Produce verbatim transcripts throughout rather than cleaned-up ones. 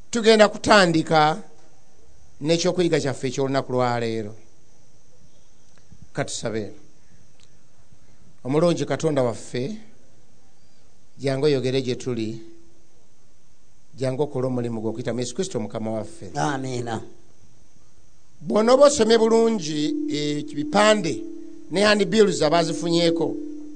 tugenda kutandika n'ekyokuyiga kyaffe eky'olunaku lwa leero. Katusabe. Omulungi Katonda waffe, jangu oyogere gye tuli, jangu okola omulimu gw'okuyita mu Yesu Kristo Mukama waffe. Amiina. Bw'onooba osomye bulungi ebipande ne handbills abazifunyeeko,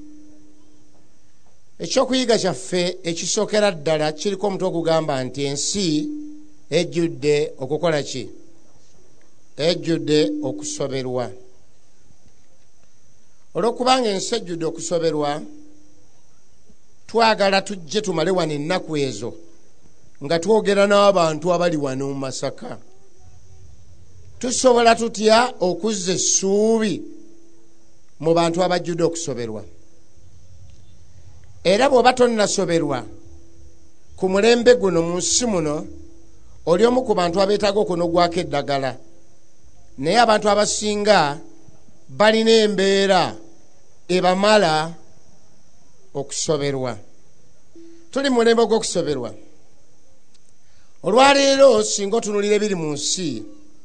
ekyokuyiga kyaffe ekisookera ddala kiriko omutwe ogugamba nti ensi ejjudde okukola ki? Ejjudde okusoberwa. Olw'okubanga ensi ejjudde okusoberwa, twagala tujje tumale wano ennaku ezo nga twogera n'abantu abali wano mu Masaka. Tusobola tutya okuzza essuubi mu bantu abajjudde okusoberwa? Era bw'oba tonnasoberwa ku mulembe guno mu nsi muno, oli omu ku bantu abeetaaga okunogwako eddagala. Naye abantu abasinga balina embeera ebamala okusoberwa. Tuli mu mulembe gw'okusoberwa. Olwaleero singa otunulira ebiri mu nsi,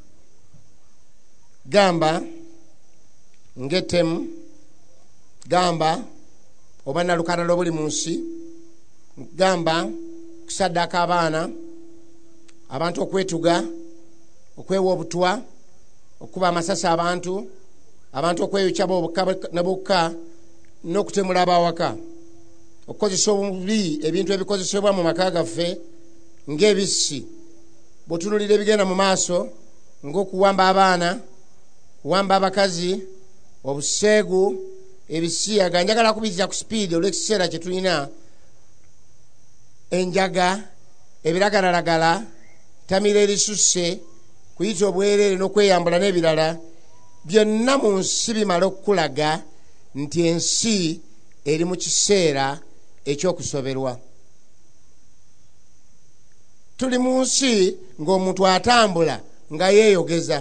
gamba ngetemu, gamba oba nalukalala obuli mu nsi, gamba kusaddaaka abaana, abantu okwetuga, okwewa obutwa, okuba amasasi abantu, abantu okweyokya bokka ne bokka, n'okutemula abawaka, okukozesa obubi ebintu ebikozesebwa mu maka gaffe ng'ebissi. Bw'otunulira ebigenda mu maaso ng'okuwamba abaana, kuwamba abakazi, obuseegu, ebisiyaga, njagala kubizza ku sipiidi olw'ekiseera kye tulina, enjaga, ebiragalalagala, tamira erisusse, kuyita obwereere n'okweyambula n'ebirala, byonna mu nsi bimala okukulaga nti ensi eri mu kiseera eky'okusoberwa. Tuli mu nsi ng'omuntu atambula nga yeeyogeza.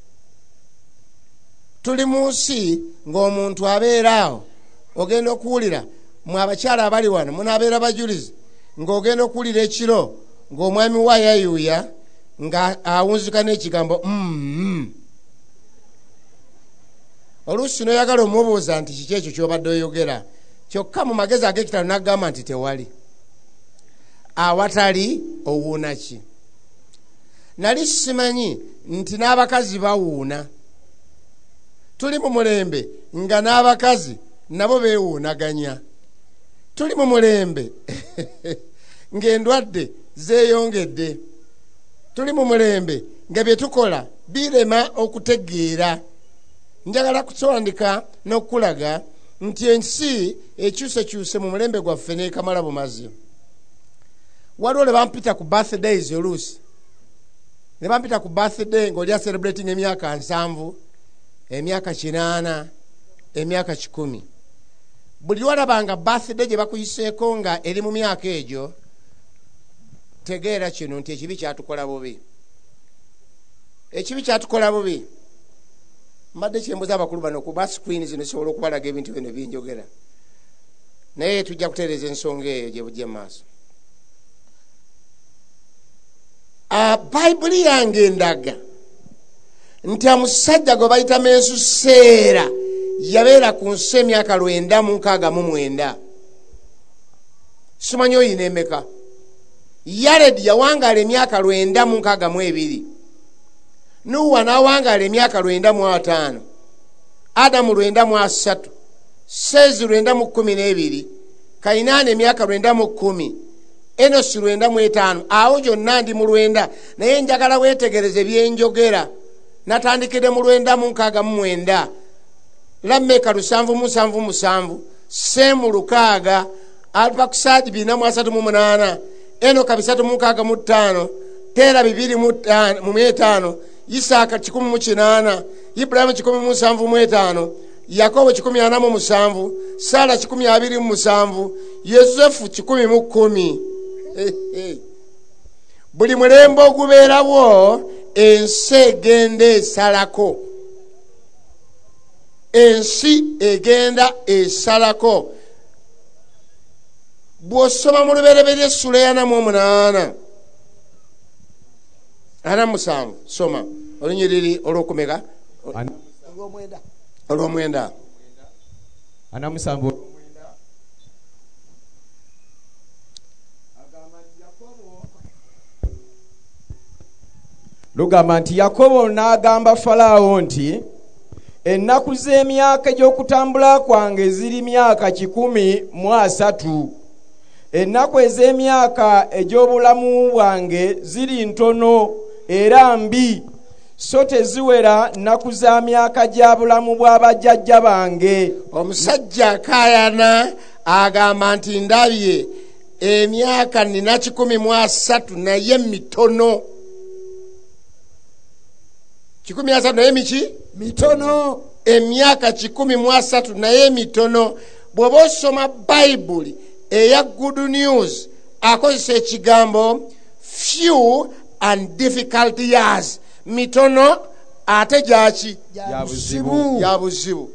Tuli mu nsi ng'omuntu abeeraawo, ogenda okuwulira, mwe abakyala abali wano munaabeera bajulizi, ng'ogenda okuwulira ekiro ng'omwami wa yayuuya nga awunzika n'ekigambo mm. Oluusi n'oyagala omubuuza nti kiki ekyo ky'obadde oyogera, kyokka mu magezi ag'ekitalo n'agamba nti tewali. Awatali owuuna ki? Nali simanyi nti n'abakazi bawuuna. Tuli mu mulembe nga n'abakazi nabo beewuunaganya. Tuli mu mulembe ng'endwadde zeeyongedde. Tuli mu mulembe nga bye tukola birema okutegeera. Njagala kutandika n'okulaga nti ensi ekyusekyuse mu mulembe gwaffe n'ekamala bumazi. Waliwo le bampita ku birthdays oluusi. Ne bampita ku birthday ng'oli celebrating emyaka nsanvu, emyaka kinaana, emyaka kikumi. Buli lwalabanga birthday gye bakuyiseeko nga eri mu myaka egyo, tegeera kino nti ekibi kyatukola bubi. Ekibi kyatukola bubi. Mbadde kyembuza abakulu bano kuba screen zino zisobola okubalaga ebintu bino binjogera. Naye tujja kutereeza ensonga eyo gye bujja maaso. Bayibuli yange endaga nti omusajja gwe bayita Mesuseera yabeera ku nsi emyaka lwenda mu nkaaga mu mwenda. Simanyi oyina emeka? Yaredi yawangaala emyaka lwenda mu nkaaga mu ebiri. Nuwa n'awangaala emyaka lwenda mu ataano. Adamu lwenda mu asatu. Seezi lwenda mu kkumi n'ebiri. Kayinaani emyaka lwenda mu kkumi. Enosi lwenda mu etaano. Awo gyonna ndi mu lwenda, naye njagala weetegereze byenjogera. Natandikire mu lwenda mu nkaaga mu mwenda. Lameka lusanvu mu nsanvu musanvu. Seemu lukaaga. Alupakusaadi bina mu asatu mu munaana. Enoka bisatu mu nkaaga mu ttaano. Teera bibiri mu etaano. Isaaka kikumi mu kinaana. Ibulayimu kikumi mu nsanvu mu etaano. Yakobo kikumi ana mu musanvu. Saala kikumi abiri mu musanvu. Yosefu kikumi mu kkumi. Buli mulembe ogubeerawo ensi egenda esalako. Ensi egenda esalako. Bw'osoma mu lubereberye essula ya mu omunaana, ana musanvu soma olunyiriri olwokumeka olwomwenda ana musanvu lugamba nti Yakobo n'agamba Falaawo nti ennaku z'emyaka egy'okutambula kwange ziri myaka kikumi mu asatu, ennaku ez'emyaka egy'obulamu bwange ziri ntono era mbi, so teziwera nnaku za myaka gya bulamu bw'abajjajja bange. Omusajja akaayana agamba nti ndabye emyaka nina kikumi mu asatu naye mitono. Kikumi asatu naye miki? Mitono. Emyaka kikumi mu asatu naye mitono. Bw'oba osoma Bayibuli eya Good News akozesa ekigambo few and difficult years. Mitono ate gyaki? Ya buzibu. Ya buzibu.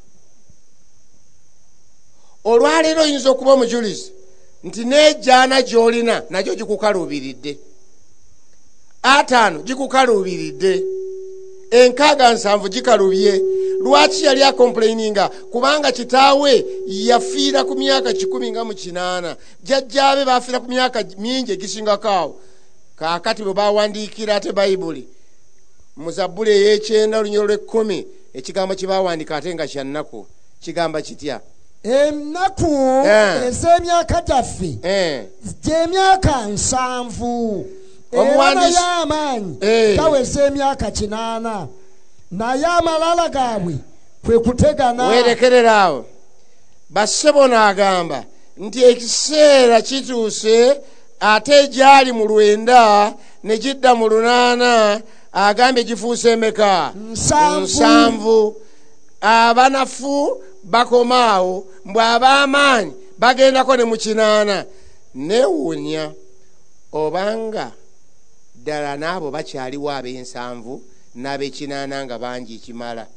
Olwaleero oyinza okuba omujulizi nti n'ejaana gy'olina nagyo gikukaluubiridde, ataano gikukaluubiridde, enkaaga nsanvu gikalubye. Lwaki yali akomplaininga? Kubanga kitaawe yafiira ku myaka kikumi nga mu kinaana, jjajjaabe bafiira ku myaka mingi egisingako awo. Kaakati bwe bawandiikira ate Bayibuli mu Zabbuli ey'ekyenda olunyolo lw'ekkumi ekigambo kye baawandiika ate nga kya nnaku kigamba kitya? Ennaku ez'emyaka gyaffe gy'emyaka nsanvu era naye amaanyi gaweza emyaka kinaana, naye amalala gaabwe kwe kutegana. Weerekerera awo. Bassebo n'agamba nti ekiseera kituuse, ate gyali mu lwenda ne gidda mu lunaana, agambye gifuuse emeka? Nsanvu. Abanafu bakomaawo, mbwe ab'amaanyi bagendako ne mu kinaana. Neewuunya obanga ddala n'abo bakyaliwo ab'ensanvu n'ab'ekinaana nga bangi kimala.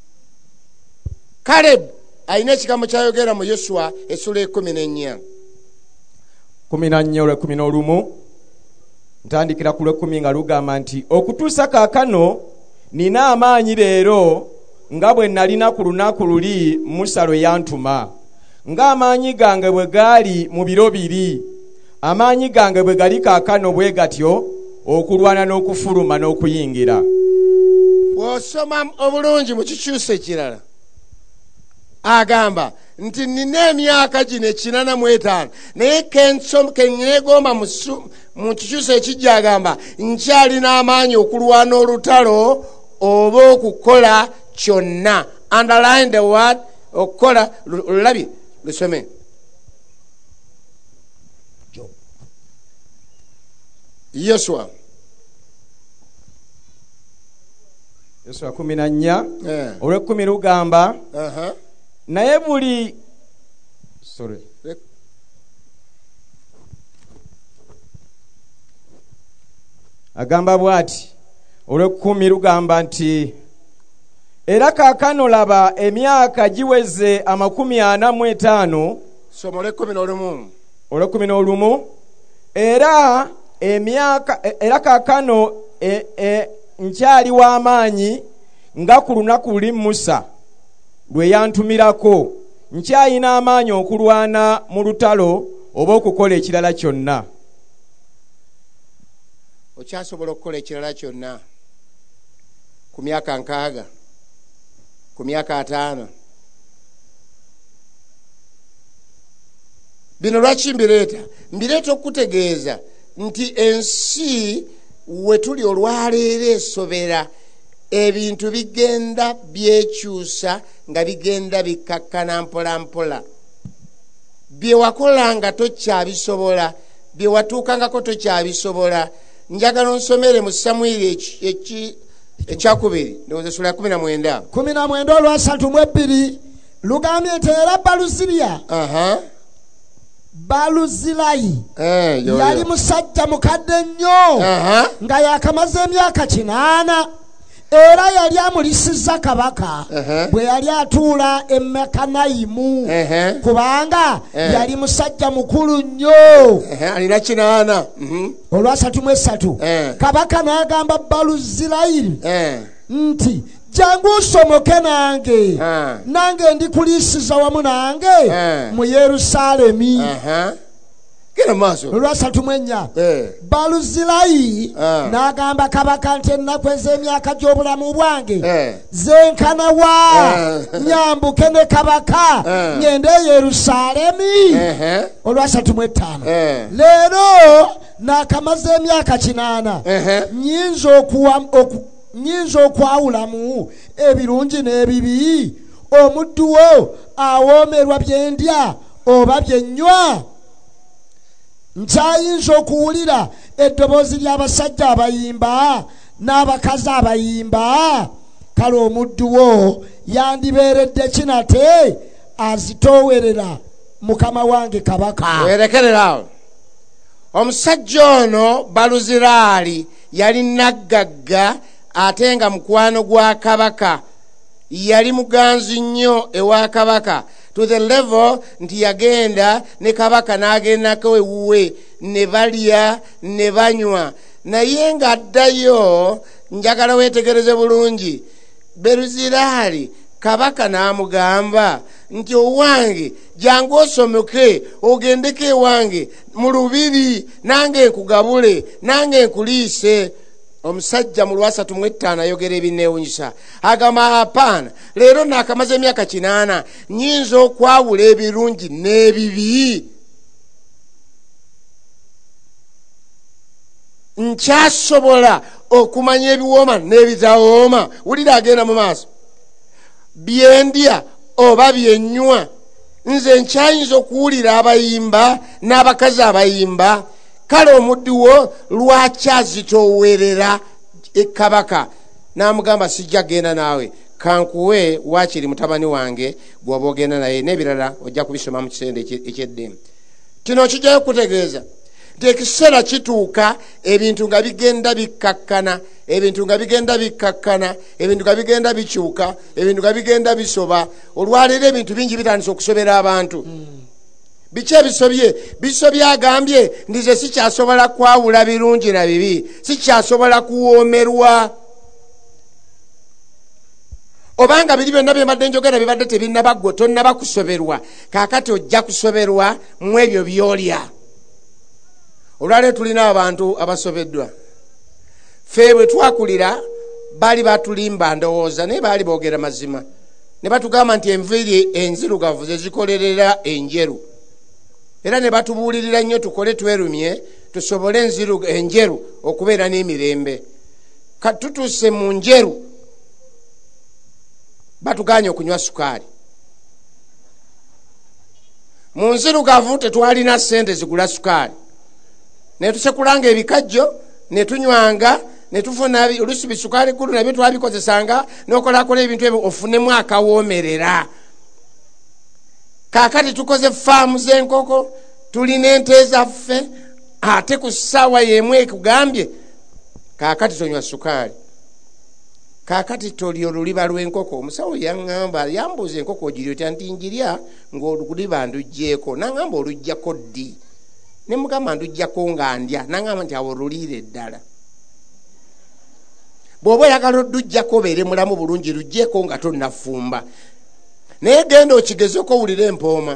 Kalebu alina ekigambo kyayogera mu Yoswa essula ekkumi n'ennya. kumi na nnya olw'ekkumi n'olumu ntandikira ku lw'ekkumi nga lugamba nti okutuusa kaakano nina amaanyi leero nga bwe nalina ku lunaku luli Musa lwe yantuma, ng'amaanyi gange bwe gaali mu biro biri, amaanyi gange bwe gali kaakano bwe gatyo okulwana n'okufuluma n'okuyingira. Bw'osoma obulungi mu kikyusa ekirala agamba nti nina emyaka gino ekinaana mu etaano, naye keneegomba mu kikyusa ekijja agamba nkyalina amaanyi okulwana olutalo oba okukola kyonna. Underline the word okukola. Olulabye lusome. Yoswa Yoswa kumi na nnya olw'ekkumi lugamba naye buli sorry agamba bw'ati olw'ekkumi lugamba nti era kaakano laba emyaka giweze amakumi ana mu etaano. Soma olw'ekkumi n'olumu. Olw'ekkumi n'olumu era emyaka era kaakano e, e, nkyali w'amaanyi nga ku lunaku luli Musa lwe yantumirako, nkyayina amaanyi okulwana mu lutalo oba okukola ekirala kyonna. Okyasobola okukola ekirala kyonna ku myaka nkaaga, ku myaka ataano? Bino lwaki mbireeta? Mbireeta okutegeeza nti ensi we tuli olwaleero esobera, ebintu bigenda byekyusa nga bigenda bikakkana mpola mpola. Bye wakola nga tokyabisobola, bye watuukangako tokyabisobola. Njagala onsomere mu Samwiri ekyakubiri ndowooza essula ya kumi na mwenda. kumi na mwenda olwasatu mu ebbiri lugambye nti era Baluziriya Baluzirayi eh, yali musajja mukadde nnyo nga yakamaze emyaka kinaana, era yali amulisiza kabaka Uh-huh. bwe yali atuula e Mekanayimu Uh-huh. kubanga Eh. yali musajja mukulu nnyo. Eh, alina kinaana. Mhm. olwasatu mu esatu Eh. kabaka n'agamba Baluzirayiri Eh. nti jangu osomoke nange Ah. nange ndikuliisiza wamu nange Eh. mu Yerusaalemi. Aha. Genda maaso. olwasatu mu ennya Eh. Baluzirayi Ah. n'agamba kabaka nti ennaku ez'emyaka gy'obulamu bwange Eh. zenkanawa Eh. nyambuke ne kabaka Eh. ngende e Yerusaalemi. Eh. olwasatu mu etaano Eh. leero n'akamaze emyaka kinaana Eh. nyinza okuwa oku nyinza okwawulamu ebirungi n'ebibi, omuddu wo awoomerwa bye ndya oba bye nnywa. Nkyayinza okuwulira eddoboozi ly'abasajja abayimba n'abakazi abayimba, kale omuddu wo yandibeeredde kinate azitoowerera mukama wange kabaka. Werekererawo. Omusajja ono Baluziraali yali naggagga ate nga mukwano gwa kabaka, yali muganzi nnyo ewa kabaka to the level nti yagenda ne kabaka n'agendako ewuwe ne balya ne banywa. Naye ng'addayo, njagala weetegereze bulungi, Baluziraali kabaka n'amugamba nti owange jangu osomoke ogendeko ewange mu lubiri nange nkugabule nange nkuliise. Omusajja mu lwasatu mu etaano ayogera ebinneewunyisa, agamba hapana, leero naakamaze emyaka kinaana nyinza okwawula ebirungi n'ebibi. Nkyasobola okumanya ebiwooma n'ebitawooma. Wulira agenda mu maaso. Byendya oba byennywa, nze nkyayinza okuwulira abayimba n'abakazi abayimba. Kale omuddu wo lwaki azitoowerera ekabaka? N'amugamba sijja genda naawe, kankuwe waakiri mutabani wange gw'oba ogenda naye, n'ebirala ojja kubisoma mu kisende eky'eddembe. Kino kijjayo kutegeeza nti ekiseera kituuka ebintu nga bigenda bikkakkana, ebintu nga bigenda bikkakkana, ebintu nga bigenda bikyuka, ebintu nga bigenda bisoba. Olwaleero ebintu bingi bitandise okusobera abantu. Biki ebisobye? Bisobye agambye ndize sikyasobola kwawula birungi na bibi, sikyasobola kuwoomerwa. Obanga biri byonna bye mbadde njogera bibadde tebinnabagwa, tonnaba kusoberwa, kaakati ojja kusoberwa mu ebyo by'olya. Olwaleero tulina abantu abasobeddwa. Ffe bwe twakulira baali batulimba ndowooza, naye baali boogera mazima, ne batugamba nti enviiri enzirugavu ze zikolerera enjeru. Era ne batubuulirira nnyo tukole twerumye tusobole enziru enjeru okubeera n'emirembe. Kati tutuuse mu njeru batuganye okunywa sukaali. Mu nzirugavu tetwalina ssente zigula sukaali, ne tusekulanga ebikajjo ne tunywanga ne tufuna oluusi bisukaali kulu nabyo twabikozesanga n'okolakola ebintu ebyo ofunemu akawoomerera. Kaakati tukoze faamu z'enkoko, tulina ente zaffe, ate ku ssaawa y'emu ekugambye kaakati tonywa sukaali. Kaakati tolya oluliba lw'enkoko. Omusawo yaŋŋamba, yambuuza enkoko ogirya otya, nti njirya ng'oluliba nduggyeko. N'aŋŋamba oluggyako ddi? Ne mugamba nduggyako nga ndya. N'aŋŋamba nti awo oluliire ddala. Bw'oba oyagala odduggyako obeere mulamu bulungi, luggyeko nga tonnafumba. Naye genda okigezeko owulire empooma.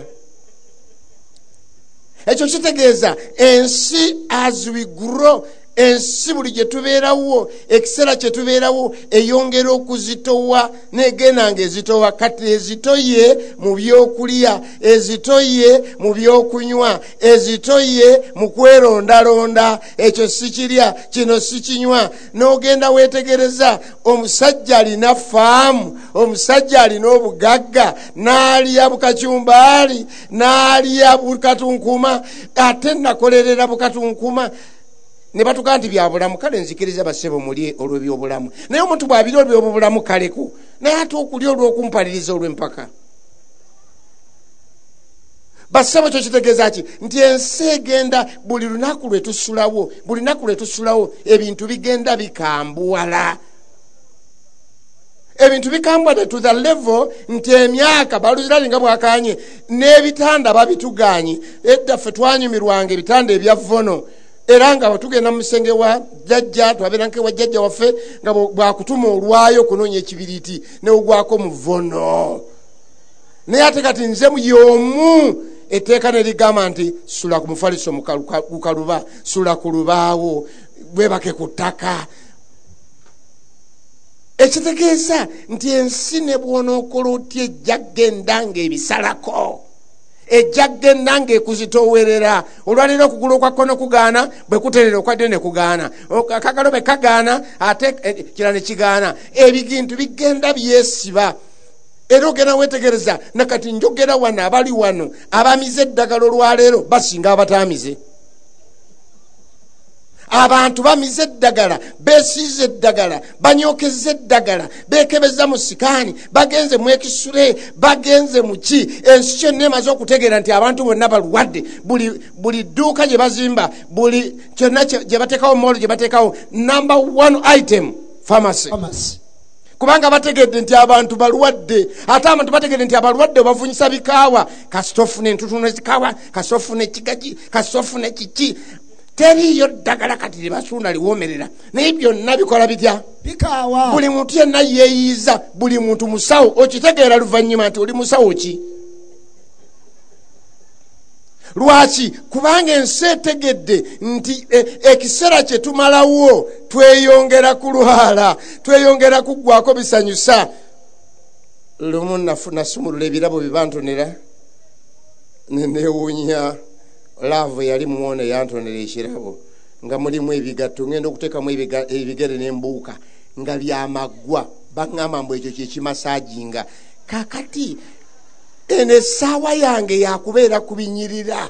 Ekyo kitegeeza ensi as we grow, ensi buli gye tubeerawo, ekiseera kye tubeerawo eyongera okuzitowa n'egenda ng'ezitowa. Kati ezitoye mu byokulya, ezitoye mu byokunywa, ezitoye mu kwerondalonda. Ekyo sikirya, kino sikinywa. N'ogenda weetegereza omusajja alina faamu, omusajja alina obugagga, n'alya bukacumbaali, n'alya bukatunkuma, ate nakolerera bukatunkuma. Ne batugaa nti bya bulamu, kale nzikiriza basebo mulye olw'ebyobulamu. Naye omuntu bw'abira olw'ebyobulamu kaleku, naye ate okulya olw'okumpaliriza olw'empaka. Basebo kyo kitegeeza ki? Nti ensi egenda buli lunaku lwe tusulawo, buli lunaku lwe tusulawo ebintu bigenda bikambuwala. ebintu bikambwadde to the level nti emyaka baluzirali nga bwakanye n'ebitanda babituganye. Edda ffe twanyumirwanga ebitanda ebya vono era nga tugenda mu musenge wa jjajja twabera nke wa jjajja waffe nga bwakutuma olwayo kunoonya ekibiriti neogwako mu vono. Naye ate kati nze y'omu etteeka ne ligamba nti sula ku mufaliso gukaluba, sula ku lubaawo, bwebake ku ttaka. Ekitegeeza nti ensi ne bw'onookola otya ejja kgenda ng'ebisalako, ejja kgenda ng'ekuzitoowerera. Olwaliro okugulu okwa kkono kugaana, bwe kuterera okwadde ne kugaana, akagalo be kagaana ate kira ne kigaana. Ebintu bigenda byesiba. Era ogenda wetegereza nakati njogera wano abali wano abamize eddagala olwaleero basinga abataamize. Abantu bamize eddagala, beesiize eddagala, banyookeza eddagala, beekebeza mu sikaani, bagenze mu ekisule, bagenze mu ki. Ensi kyonna emaze okutegeera nti abantu bonna balwadde. Buli buli dduuka gye bazimba, buli kyonna gye bateekawo, moolo gye bateekawo, number one item pharmacy. Kubanga bategedde nti abantu balwadde. Ate abantu bategedde nti abalwadde bavunyisa bikaawa, kasitofu n'entutuno ezikaawa, kasitofu n'ekigaji, kasitofu n'ekiki. Teriyo ddagala kati libasuuna liwomerera. Naye byonna bikola bitya? Bikaawa. Buli muntu yenna yeeyiza, buli muntu musawo. Okitegeera luvannyuma nti oli musawo ki? Lwaki? Kubanga ensi etegedde nti ekiseera kye tumalawo tweyongera kulwala, tweyongera kuggwako bisanyusa. Lumu nasumulula ebirabo bibantonera neewuunya. Laavu yali muwone yantonera ekirabo nga mulimu ebigatto, ngenda okuteekamu ebigere n'embuuka nga byamaggwa. Baŋŋamba mbu ekyo kyekimasaaginga. Kakati eno essaawa yange yakubeera kubinyirira.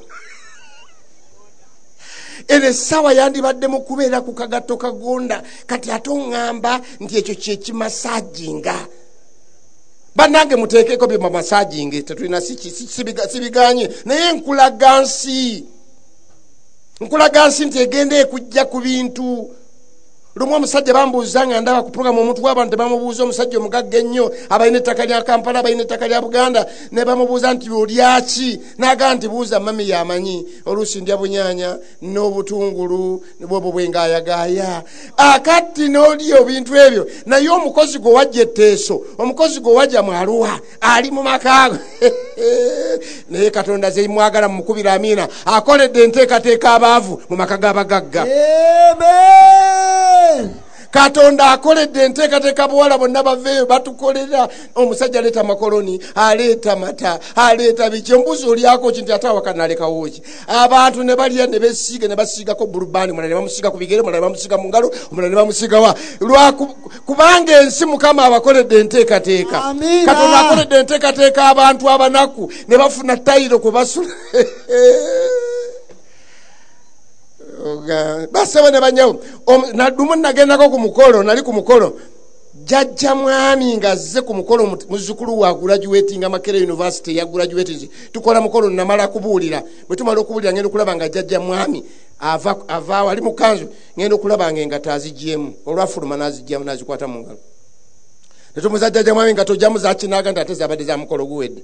Eno essaawa yandibadde mu kubeera ku kagatto kagonda. Kati ate oŋŋamba nti ekyo kyekimasaaginga. Bannange muteekeko bye mamasaaginge, tetulina sibiganye. Naye nkulaga nsi, nkulaga nsi nti egenda ekujja ku bintu. Lumu omusajja bambuuza nga ndaba ku programu omuntu w'abantu bamubuuza, omusajja omugagga ennyo abalina ettaka lya Kampala, abalina ettaka lya Buganda, ne bamubuuza nti olyaki? N'agamba nti buuza mami yamanyi, oluusi ndya bunyaanya n'obutungulu bwobwo bwengaayagaaya. Akati n'olya ebintu ebyo. Naye omukozi gwe wajja etteeso, omukozi gwe wajja mu Arua, ali mu makaago. Naye Katonda ze mwagala mukubira amiina, akoledde enteekateeka abaavu mu maka g'abagagga. Amen. Katonda akoledde enteekateeka bawala bonna baveeyo batukolera. Omusajja aleeta makoloni, aleeta mata, aleeta biki. Ombuzi olyako ki nti ate awakana alekawo ki? Abantu ne balya ne beesiiga ne basiigako bulubaani, omulala ne bamusiiga ku bigere, omulala ne bamusiiga mu ngalo, omulala ne bamusiiga wa. Kubanga ensi Mukama abakoledde enteekateeka. Katonda akoledde enteekateeka abantu abanaku ne bafuna tayiro kwe basula. Basaba ne banyawo. Nadumu nagendako ku mukolo, nali ku mukolo. Jjajja mwami ngazze ku mukolo, muzzukulu wa graduating Makerere University ya graduating. Tukola mukolo namala kubuulira. Bwe tumala okubuulira ngenda okulaba nga jjajja mwami ava ava wali mu kanzu, ngenda okulaba ng'engato azigyemu. Olwafuluma n'aziggyamu n'azikwata mu ngalo. Ne tumuza jjajja mwami nga tojjamu za kinaaga nti ate zabadde za mukolo guwedde.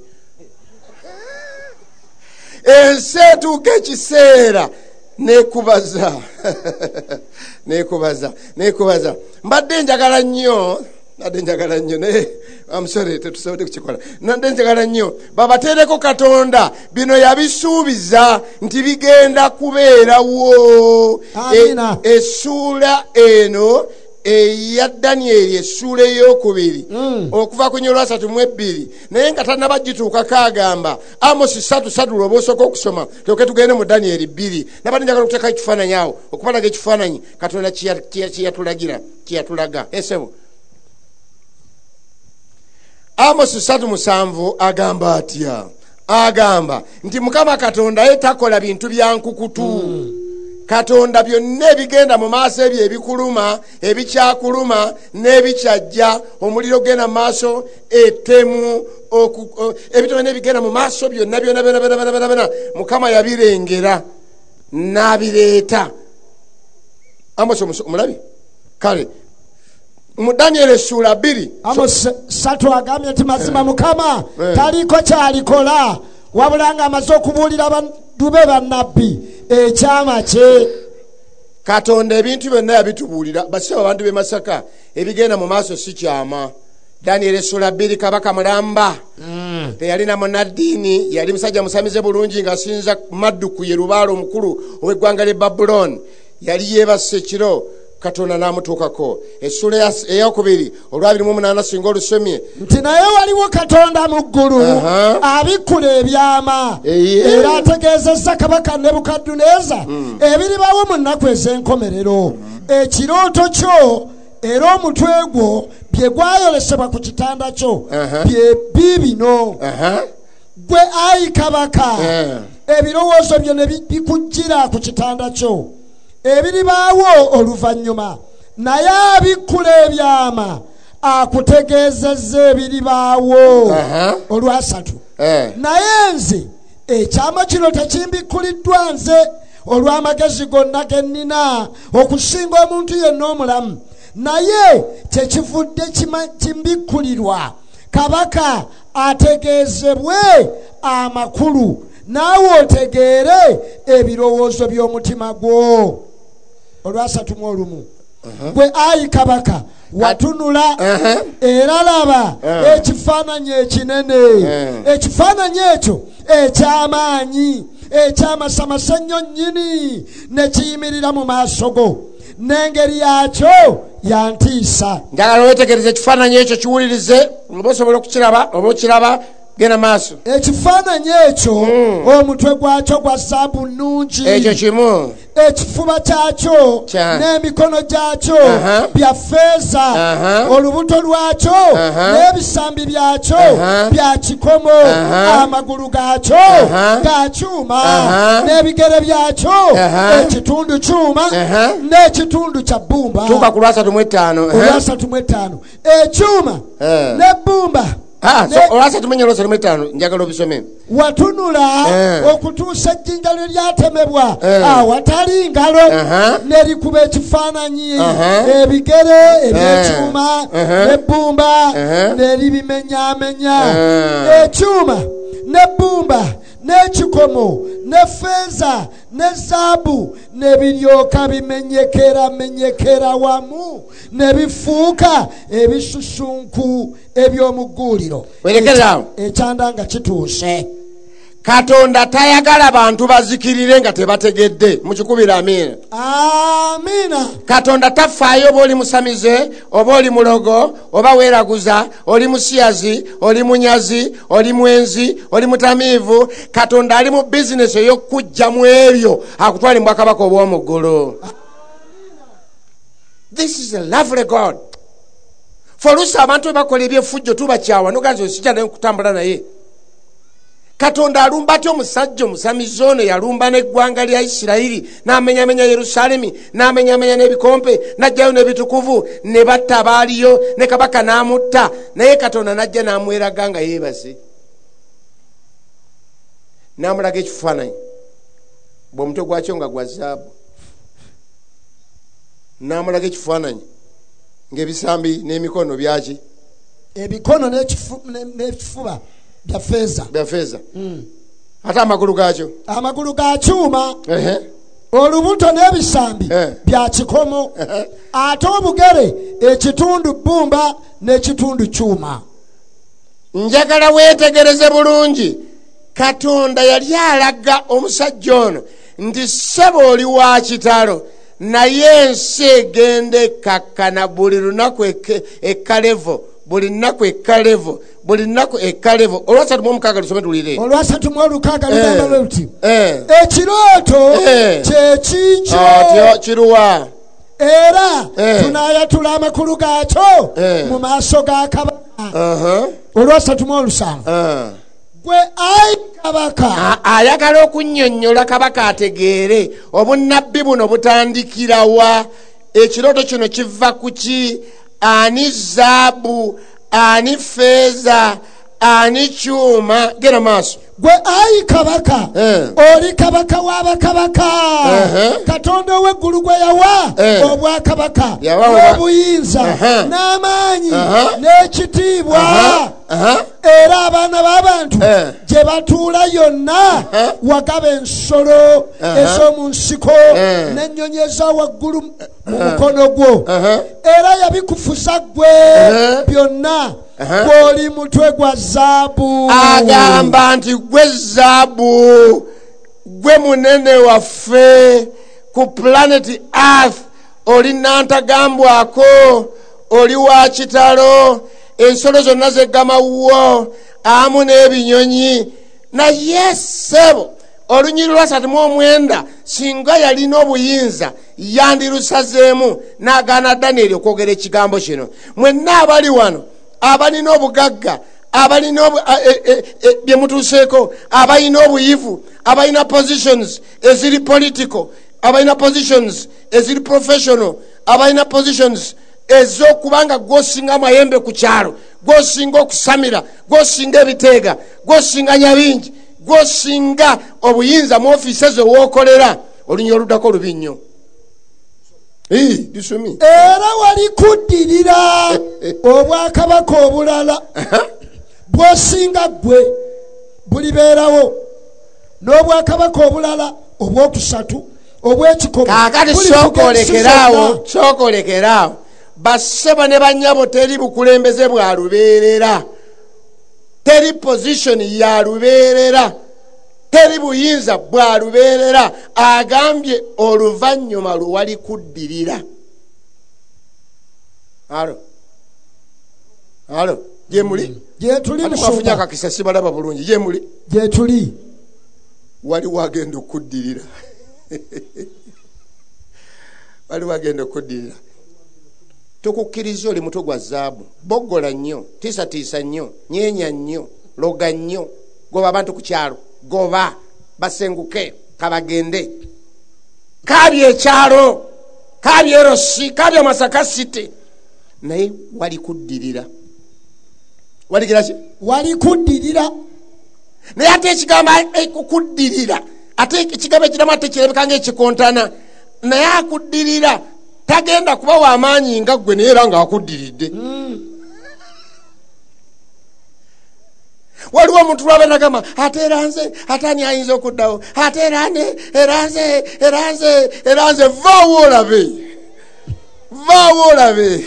Ensi etuuka ekiseera nekubaza nekubaza nekubaza mbadde njagala nnyo nadde njagala nnyo naye amusore tetusobodde kukikola. Nadde njagala nnyo babateereko Katonda bino yabisuubiza nti bigenda kubeerawo. Essuula eno eya Danyeri, essuula ey'okubiri okuva ku nnyolwa asatu mu ebbiri, naye nga tannabagituukako agamba Amosi ssatu ssatu lwoba osooka okusoma tuke tugende mu Danyeri bbiri. Nabadde njagala okuteeka ekifaananyi awo okubalaga ekifaananyi Katonda kiyatulagira kiyatulaga. Esebo Amosi ssatu musanvu agamba atya? Agamba nti Mukama Katonda ye takola bintu bya nkukutu. Katonda byonna ebigenda mu maaso ebyo ebikuluma, ebikyakuluma n'ebikyajja, omuliro genda mu maaso, ettemu, ebitone ebigenda mu maaso byonna byonna byonna byonna byonna Mukama yabirengera n'abireeta. Amosi omulabi? Kale mu Daniel essula bbiri Amos ssatu agambye nti mazima Mukama taliko kyalikola wabula nga amaze okubuulira bantu be bannabbi ekyama kye. Katonda ebintu byonna yabitubuulira basaba abantu b'e Masaka ebigenda mu maaso si kyama. Daniel essula bbiri kabaka mulamba mm. teyalina munaddiini yali musajja musamize bulungi ng'asinza Madduku ye lubaalo omukulu ow'eggwanga ly'e Babuloni yali yeebase ekiro Katonda n'amutuukako. Essula eyokubiri olwabiri mu munaana singa olusomye nti naye waliwo Katonda mu ggulu uh-huh. abikkula ebyama yeah. era ategeezezza kabaka Nebukadduneeza mm. ebiribawo mu nnaku ez'enkomerero mm. ekirooto kyo era omutwe gwo bye gwayolesebwa ku kitanda kyo uh-huh. bye bibino uh-huh. gwe ayi kabaka uh-huh. ebirowoozo byo ne bikujjira ku kitanda kyo ebiribaawo oluvannyuma naye abikkula ebyama akutegeezezza ebiribaawo uh-huh. olwasatu uh-huh. naye nze ekyama kino tekimbikkuliddwa nze olw'amagezi gonna ge nnina okusinga omuntu yenna omulamu naye kyekivudde kimbikkulirwa kabaka ategeezebwe amakulu naawe otegeere ebirowoozo by'omutima gwo. Olwasatu mu olumu gwe ayi kabaka watunula uh-huh. era laba uh-huh. ekifaananyi ekinene uh-huh. ekifaananyi ekyo eky'amaanyi eky'amasamasa ennyo nnyini ne kiyimirira mu maaso go n'engeri yakyo yantiisa. Njagala weetegereze ekifaananyi ekyo kiwulirize oba osobola okukiraba oba okiraba genda maaso. Ekifaananyi ekyo mm. omutwe gwakyo gwa zaabu nnungi ekyo kimu ekifuba kyakyo n'emikono gyakyo uh-huh. bya ffeeza uh-huh. olubuto lwakyo uh-huh. n'ebisambi byakyo uh-huh. bya kikomo uh-huh. amagulu gaakyo uh-huh. ga kyuma uh-huh. n'ebigere byakyo uh-huh. ekitundu kyuma uh-huh. n'ekitundu kya bbumba. Tuuka ku lwasatu mu etaano uh-huh. lwasatu mu etaano ekyuma uh-huh. n'ebbumba. Ah, so olwasa tumenya olwasa tumetaano njagala obisome. Watunula uh. okutuusa ejjinja lye lyatemebwa uh. awatali ngalo uh-huh. nerikuba ekifaananyi uh-huh. ebigere ebyekyuma uh-huh. n'ebbumba uh-huh. neribimenyaamenya uh. ekyuma n'ebbumba n'ekikomo n'effeeza ne zaabu ne biryoka bimenyekera menyekera wamu ne bifuuka ebisusunku eby'omugguuliro. Ekyanda nga kituuse. Katonda tayagala bantu bazikirire nga tebategedde. Mukikubira amiina. Amiina. Katonda tafaayo oba oli musamize oba oli mulogo oba weeraguza oli musiyazi oli munyazi oli mwenzi oli mutamiivu. Katonda ali mu bizinesi ey'okujja mu ebyo akutwala mu bwakabaka obw'omu ggulu. This is a lovely God. Folusa abantu bakola ebyefujjo tubakyawa nogazi osijja naye kutambula naye. Katonda alumba atyo omusajja omusamizi ono yalumba n'eggwanga lya Isirayiri n'amenyamenya Yerusaalemi n'amenyamenya n'ebikompe n'ajjayo n'ebitukuvu ne batta baaliyo ne kabaka n'amutta naye Katonda n'ajja n'amweraga nga yeebase n'amulaga ekifaananyi bw'omutwe gwakyo nga gwa zaabu n'amulaga ekifaananyi ng'ebisambi n'emikono byaki ebikono n'ekifuba bya ffeeza bya ffeeza mm. ate amagulu gaakyo amagulu ga kyuma uh-huh. olubuto n'ebisambi uh-huh. bya kikomo uh-huh. ate obugere ekitundu bbumba n'ekitundu kyuma. Njagala weetegereze bulungi. Katonda yali alaga omusajja ono nti ssebo oli wa kitalo naye ensi egenda ekkakkana buli lunaku ekkalevo buli nnaku ekkalevo buli nnaku ekkalevo. Olwasatu mu omukaaga lusome tulire. Olwasatu mu olukaaga lugamba lwe luti ekirooto kye kikyo atyo kiruwa era tunaayatula amakulu gaakyo mu maaso ga kabaka. Olwasatu mu olusanvu gwe ayi kabaka ayagala okunnyonnyola kabaka ategeere obunnabbi buno butandikira wa. Ekirooto kino kiva ku ki? Ani zaabu ani ffeeza ani kyuma gera maaso gwe ayi kabaka oli kabaka w'abakabaka katonda ow'eggulu gwe yawa obwakabaka n'obuyinza n'amaanyi n'ekitiibwa era abaana b'abantu gye batuula yonna wagaba ensolo ez'omu nsiko n'ennyonyi eza waggulu mu mukono gwo era yabikufuza ggwe byonna gw'oli mutwe gwa zaabu. Agamba nti gwe zaabu gwe munene waffe ku planet Earth oli nantagambwako oli wa kitalo ensolo zonna zeggamawuwo amu n'ebinyonyi naye ssebo olunyiri lwasatu mu omwenda singa yalina obuyinza yandirusazeemu n'agaana Danyeri okwogera ekigambo kino. Mwenna abali wano abalina obugagga abalina bye mutuuseeko abalina obuyivu abalina positions eziri political abalina positions eziri professional abalina positions ez'okubanga gwosinga amayembe ku kyalo gwosinga okusamira gwosinga ebiteega gwosinga nyabingi gwosinga obuyinza mu ofiisi ezo wookolera olunya oluddako lubi nnyo. Era wali kuddirira obwakabaka obulala bw'osinga ggwe bulibeerawo n'obwakabaka obulala obwokusatu obw'ekikomo. Kaakati sookolekeraawo sookolekeraawo bassebo ne bannyabo teri bukulembeze bwa lubeerera teri position ya lubeerera teri buyinza bwa lubeerera. Agambye oluvannyuma lwali kuddirira. Alo alo gye muli gye tuli mufunye akakisa sibalaba bulungi gye muli gye tuli wali wagenda okuddirira wali wagenda okuddirira. Tukukkiriza oli mutwe gwa zaabu boggola nnyo tiisatiisa nnyo nyeenya nnyo loga nnyo goba abantu ku kyalo goba basenguke kabagende kabye ekyalo kabye erosi kabye Masaka City naye wali kuddirira wali kiraki wali kuddirira naye ate ekigamba kuddirira ate ekigambo ekiramu ate kirabika ng'ekikontana naye akuddirira tagenda kuba w'amaanyi nga ggwe naye era ng'akuddiridde. Waliwo omuntu lwaba nagamba ate era nze ate ani ayinza okuddawo ate era ne era nze era nze era nze vaawo olabe vaawo olabe.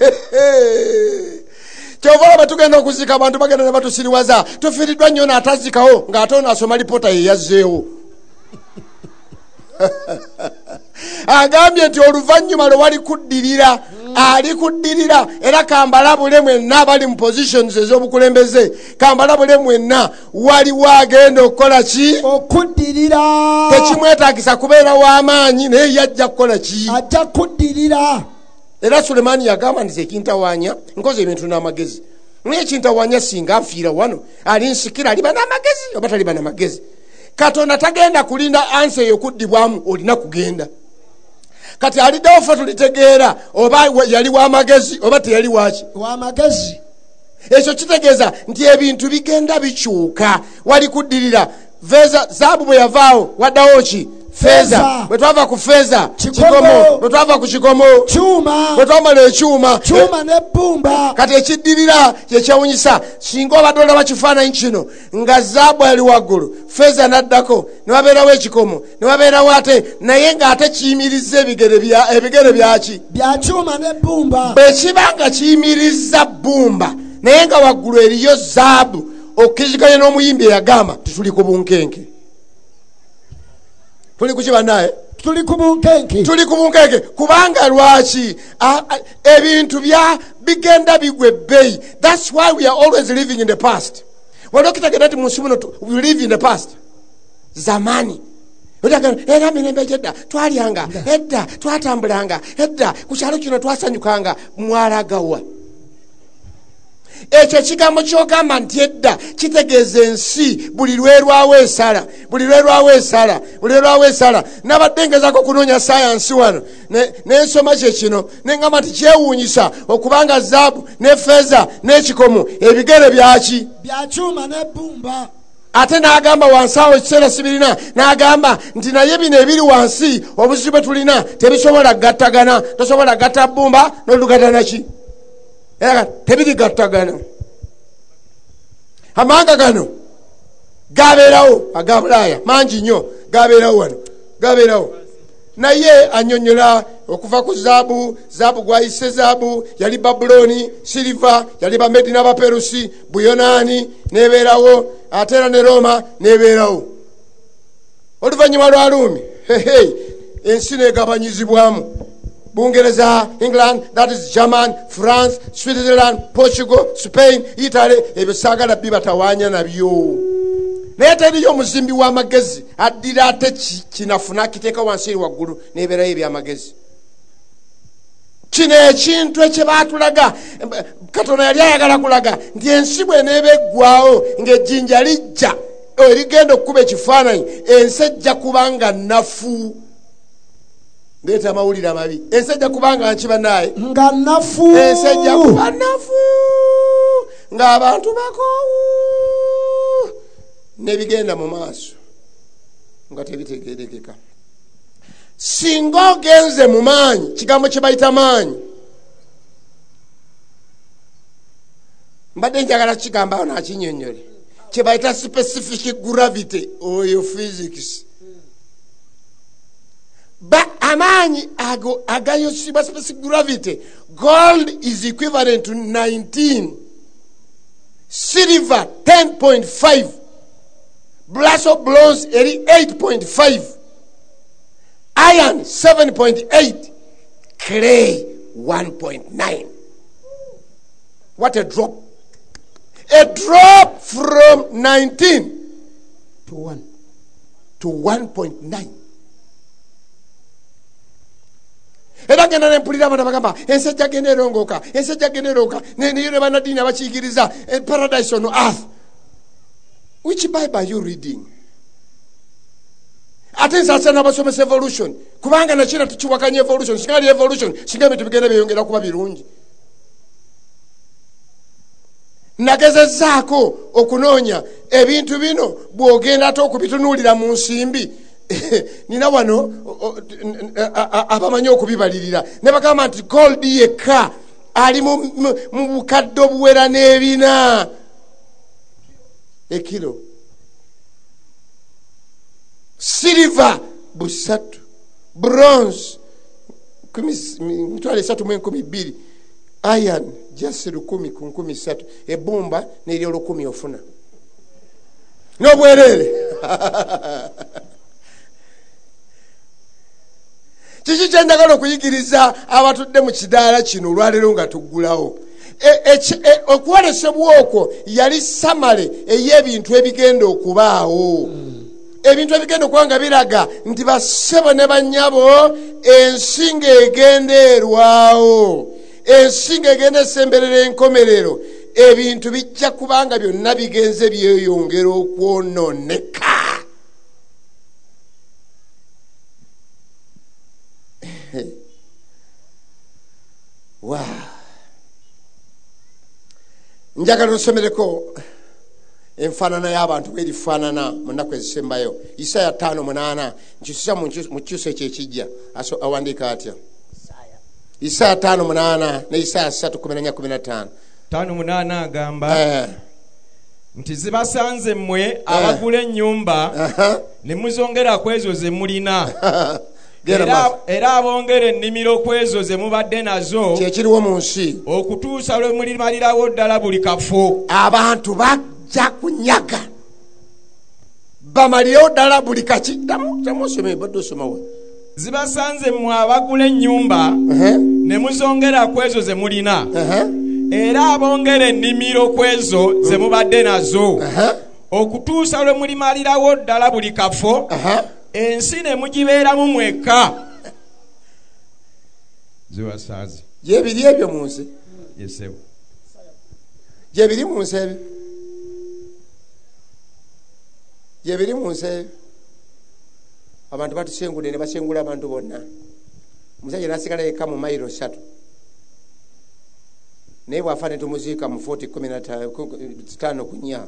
Kyova olaba tugenda okuzika abantu bagenda ne batusiriwaza tufiiriddwa nnyo n'atazikawo ng'ate ono asoma lipoota ye yazzeewo. Agambye nti oluvannyuma lwe wali kuddirira ali kuddirira era kambalabule mwenna abali mu positions ez'obukulembeze kambalabule mwenna waliwo agenda okukola ki okuddirira. Tekimwetaagisa kubeera w'amaanyi naye yajja kukola ki ajja kuddirira. Era Sulemaani yagamba nti ekintawaanya nkoze ebintu n'amagezi naye ekintawaanya singa nfiira wano alinsikira aliba n'amagezi oba taliba n'amagezi. Katonda tagenda kulinda ansa eyo kuddibwamu olina kugenda. Kati aliddawo ffe tulitegeera oba yali w'amagezi oba teyali waki w'amagezi. Ekyo kitegeeza nti ebintu bigenda bikyuka wali kuddirira. Feeza zaabu bwe yavaawo waddawo ki feeza bwe twava ku feeza kikomo bwe twava ku kikomo kyuma bwe twamala ekyuma kyuma n'ebbumba. Kati ekiddirira kyekyewunyisa singa obadde olaba kifaananyi kino nga zaabu ali waggulu feeza n'addako ne wabeerawo ekikomo ne wabeerawo ate naye ng'ate kiyimirizza ebigere byaki bya kyuma n'ebbumba. bwe kiba nga kiyimirizza bbumba naye nga waggulu eriyo zaabu okkiziganya n'omuyimbi eyagamba tituli ku bunkenke. Tuli kukiba naye tuli ku bunkenke tuli ku bunkenke kubanga lwaki ebintu bya bigenda bigwe ebbeeyi. That's why we are always living in the past. Waliwo kitagenda nti munsi muno we live in the past. Zamani era mirembe gyedda twalyanga edda twatambulanga edda ku kyalo kino twasanyukanga mwalagawa. ekyo kigambo kyogamba nti edda kitegeeza ensi buli lwerwawo esala buli lwerwawo esala buli lwerwawo esala. Nabadde ngezako kunoonya sayansi wano n'ensoma kye kino neŋŋamba nti kyewuunyisa okubanga zaabu ne feeza n'ekikomo ebigere byaki bya kyuma n'ebbumba. Ate n'agamba wansi awo ekiseera sibirina n'agamba nti naye bino ebiri wansi obuzibu bwe tulina tebisobola gattagana. Tosobola gatta bbumba n'olugatta naki tebiri gattagana. Amanga gano gabeerawo aga Bulaaya mangi nnyo gabeerawo wano gabeerawo. Naye annyonnyola okuva ku zaabu zaabu gwayise zaabu yali Babuloni, siliva yali Bamedi n'Abaperusi, Buyonaani n'ebeerawo, ate era ne Roma n'ebeerawo. Oluvannyuma lwa Ruumi ensi n'egabanyizibwamu. Bungereza, England, that is German, France, Switzerland, Portugal, Spain, Italy, ebyo saagala bibatawaanya nabyo. Naye teriyo omuzimbi w'amagezi addira ate kinafuna akiteeka wansi eri waggulu n'ebeerayo ebyamagezi. Kino ekintu ekye baatulaga Katonda yali ayagala kulaga nti ensi bw'eneeba eggwawo ng'ejjinja lijja erigenda okukuba ekifaananyi, ensi ejja kubanga nafu. Ndeeta amawulire amabi. Ensi ejja kubanga nki bannaaye nga nafu. Ensi ejja kuba nafu ng'abantu bakoowu n'ebigenda mu maaso nga tebitegeerekeka. Singa ogenze mu maanyi, kigambo kye bayita maanyi, mbadde njagala kigamba awo nakinnyonnyole, kye bayita specific gravity oyo physics. Ba amaanyi ago agayosibwa specific gravity. Gold is equivalent to nineteen, silver ten point five, brass or bronze eight point five, iron seven point eight, clay one point nine. What a drop! A drop from nineteen to one to one point nine. Era genda nempulira abantu bagamba ensi ejja genda erongooka, ensi ejja genda erongooka, neyo ne bannaddiini abakiyigiriza paradise on earth. Which Bible are you reading? Ate nsasa n'abasomesa evolution kubanga nakina tukiwakanya evolution. Singa ali evolution singa ebintu bigenda byeyongera kuba birungi. Nagezezzaako okunoonya ebintu bino bw'ogenda ate okubitunuulira mu nsimbi. Nina wano abamanyi okubibalirira ne bagamba nti gold yekka ali mu bukadde obuwera n'ebina ekiro. Silver busatu, bronze mitwalo esatu mu enkumi bbiri, iron jasi lukumi ku nkumi ssatu, ebbumba n'eryolukumi ofuna n'obwereere. Kiki kyenjagala okuyigiriza abatudde mu kidaala kino olwaleero nga tuggulawo. Okwolesebwa okwo yali samale ey'ebintu ebigenda okubaawo. Ebintu ebigenda okuba nga biraga nti bassebo ne bannyabo ensi ng'egenda erwawo, ensi ng'egenda esemberera enkomerero, ebintu bijja kubanga byonna bigenze byeyongera okwonooneka. Wow. Njagala nsomereko enfaanana y'abantu bwerifaanana mu nnaku ezisembayo. Isaaya ttaano munaana nkyusa mu kyuso ekyo ekijja awandiika atya? Isaaya ttaano munaana ne Isaaya ssatu kumi na nnya kumi na ttaano. ttaano munaana agamba nti zibasanze mmwe abagula ennyumba ne muzongera ku ezo ze mulina. Era, era abongera ennimiro ku ezo ze mubadde nazo kyekiriwo mu nsi okutuusa lwe mulimalirawo ddala buli kafo. Abantu bajja kunyaga bamalirewo ddala buli kaki. Tamusome badde osomawa. Zibasanze mmwe abagula ennyumba ne muzongera ku ezo ze mulina. Era abongera ennimiro ku ezo ze mubadde nazo okutuusa lwe mulimalirawo ddala buli kafo. Ensi ne mugibeeramu mwekka. Zibasanze gye biri ebyo mu nsi. Yesebo gye biri mu nsi ebyo, gye biri mu nsi ebyo. Abantu batusengudde ne basengula abantu bonna. Omusajja n'asigala yekka mu mayiro ssatu, naye bw'afa ne tumuziika mu forty kumi na ttaano ku nnya.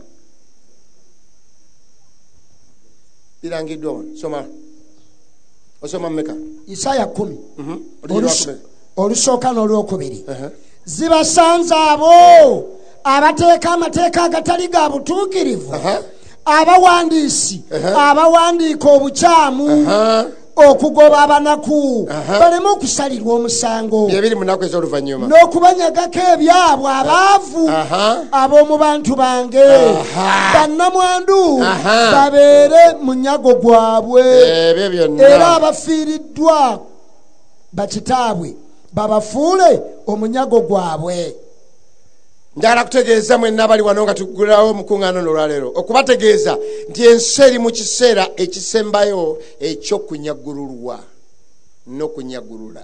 Birangiddwa wano. Soma. Osoma mmeka? Isaya kumi olusooka n'olwokubiri. Zibasanze abo abateeka amateeka agatali ga butuukirivu, abawandiisi abawandiika obukyamu okugoba abanaku baleme okusalirwa omusango n'okubanyagako ebyabwe abaavu ab'omu bantu bange, bannamwandu babeere munyago gwabwe, era abafiiriddwa bakitaabwe babafuule omunyago gwabwe. Njagala kutegeeza mwenna abali wano nga tugulawo mukuŋŋaano olwaleero, okubategeeza nti ensi eri mu kiseera ekisembayo eky'okunyagululwa n'okunyagulula.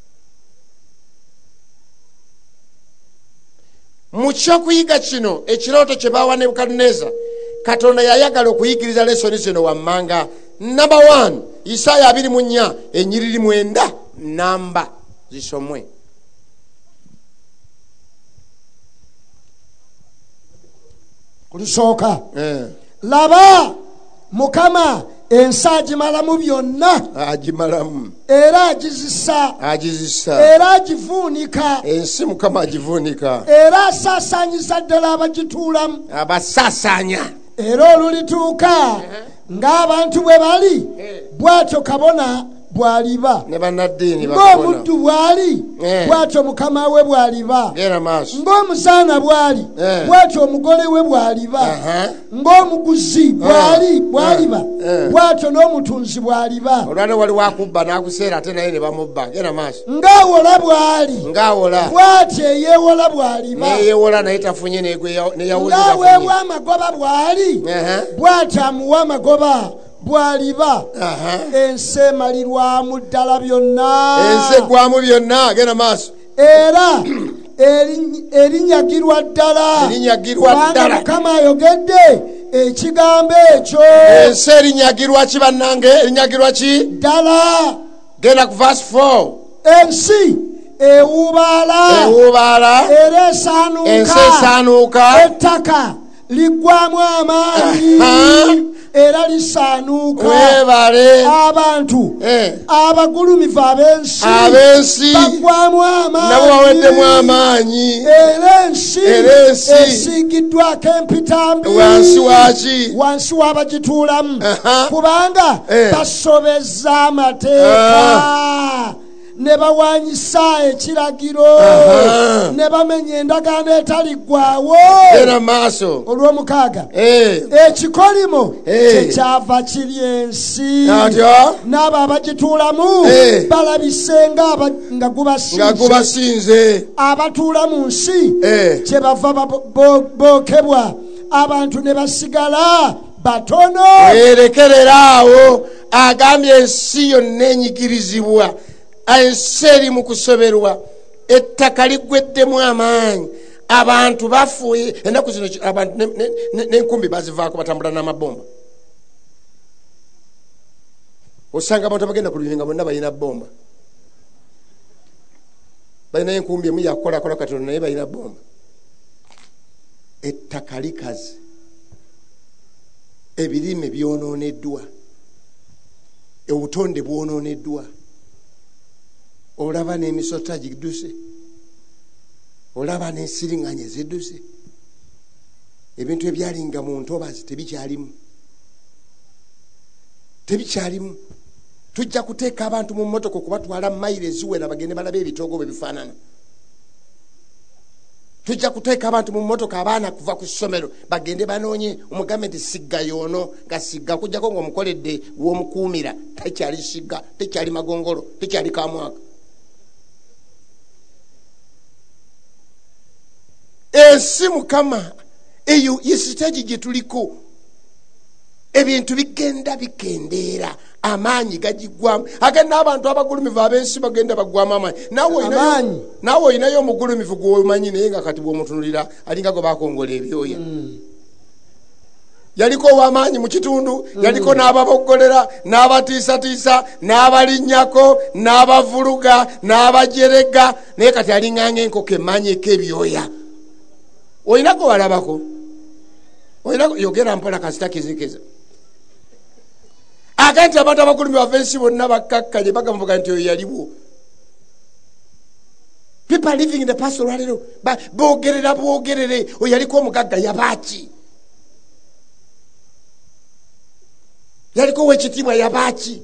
Mu kyokuyiga kino ekirooto kye baawa Nebukadduneeza, Katonda yayagala okuyigiriza lesoni zino wammanga. Number one, Isaaya abiri mu nnya ennyiriri mwenda namba zisomwe. Kulisooka laba Mukama ensi agimalamu byonna, agimalamu era agizisa agizisa era agivuunika, ensi Mukama agivuunika, era asaasaanyiza ddala abagituulamu, abasaasaanya. Era olulituuka ng'abantu bwe bali bw'atyo kabona bw'aliba, ng'omuddu bw'ali bw'atyo mukama we bw'aliba, ng'omuzaana bw'ali bw'atyo omugole we bw'aliba, ng'omuguzi bw'ali bw'aliba bw'atyo n'omutunzi bw'aliba. Olwali wali wakubba n'akuseera ate naye ne bamubba. Genda maaso. Ng'awola bw'ali ng'awola bw'atyo eyeewola bw'aliba, neyeewola naye tafunye neyawulira. Ng'aweebwa amagoba bw'ali bw'atyo amuwa amagoba bw'aliba. Ensi emalirwamu ddala byonna, ensi eggwamu byonna. Genda maaso. Era erinyagirwa ddala, kubanga Mukama ayogedde ekigambo ekyo. Ensi erinyagirwa ki bannange? Erinyagirwa ki ddala? Genda ku verse four. Ensi ewubaala, ewubaala era esaanuuka, ensi esaanuuka, ettaka liggwamu amaanyi era lisaanuuka. Webale abantu eh. abagulumivu ab'ensi ab'ensi baggwamu amaanyi, nabo baweddemu amaanyi, era ensi esiigiddwako empitambi wansi waki? wansi w'abagituulamu, kubanga basobezza amateeka ne bawanyisa ekiragiro, ne bamenya endagaano etaliggwaawo. Era maaso. Olw'omukaaga ekikolimo kyekyava kiri ensi, n'abo abagituulamu balabise nga gubasinze. Abatuula mu nsi kyebava bookebwa, abantu ne basigala batono. Erekereraawo agambye ensi yonna enyigirizibwa, ensi eri mu kusoberwa, ettaka liggweddemu amaanyi, abantu bafuye. Ennaku zino abantu n'enkumbi bazivaako batambula n'amabomba. Osanga abantu abagenda ku lubiri nga bonna balina bomba, balina enkumbi emu yakukolakola Katonda naye balina bomba. Ettaka likaze, ebirime byonooneddwa, obutonde bwonooneddwa. Olaba n'emisota gidduse, olaba n'ensiriŋŋanya zidduse, ebintu ebyalinga mu ntobazi tebikyalimu, tebikyalimu. Tujja kuteeka abantu mu mmotoka okubatwala mayiro eziwera bagende balabe ebitoogo bwe bifaanana. Tujja kuteeka abantu mu mmotoka, abaana kuva ku ssomero bagende banoonye, omugambe nti sigga yoono, nga sigga kujjako ng'omukoledde w'omukuumira tekyali sigga, tekyali magongolo, tekyali kamwaka. Ensi Mukama eyo yesitaji gye tuliko, ebintu bigenda bikendeera, amaanyi gagigwamu ate n'abantu abagulumivu ab'ensi bagenda baggwamu amaanyi naawe olinayo omugulumivu gwomanyi naye nga kati bw'omutunulira alinga gwe bakongola ebyoya mm. yaliko ow'amaanyi mu kitundu mm. yaliko n'ababoggolera n'abatiisatiisa n'abalinnyako n'abavuluga n'abajerega naye kati alinganga enkoko emanyeko ebyoya olinako walabako olinako yogera mpola kasitakizikeza ate nti abantu abagulumivu ab'ensi bonna bakkakkanye bagamuvuga nti oyo yaliwo. People living in the past olwalero boogerera bwogerere oyo yaliko omugagga yabaaki yaliko wekitiibwa yabaaki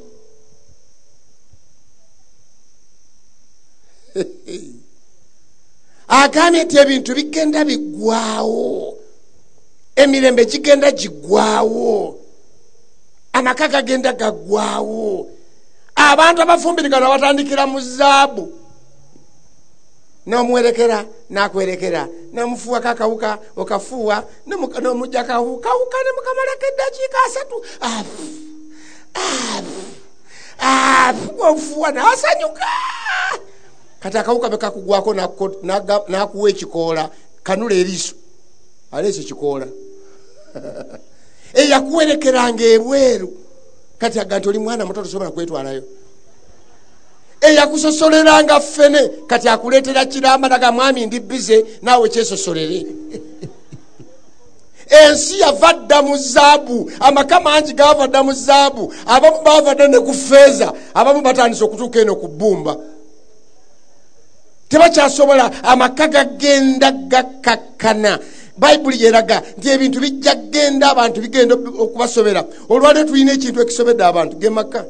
agambye nti ebintu bigenda biggwawo emirembe gigenda giggwawo amaka gagenda gaggwawo abantu abafumbirigana batandikira mu zaabu n'omwerekera n'akwerekera n'omufuuwa kakawuka okafuuwa n'omujja kawuka kawuka ne mukamalako eddakiika asatu afu afu afu ofuuwa n'asanyuka kati akawuka bekakugwako n'akuwa ekikoola kanula eriiso aleese ekikoola eyakuwerekeranga ebweru kati aga nti oli mwana muto tosobola kwetwalayo eyakusosoleranga ffene kati akuleetera kiramba naga mwami ndi bize naawe kyesosolere ensi yava dda mu zaabu amaka mangi gava dda mu zaabu abamu bava dda ne ku feeza abamu batandise okutuuka eno ku bbumba tebakyasobola amaka gagenda gakkakkana bayibuli yeraga nti ebintu bijja genda abantu bigenda okubasobera olwaleero tulina ekintu ekisobedde abantu gemaka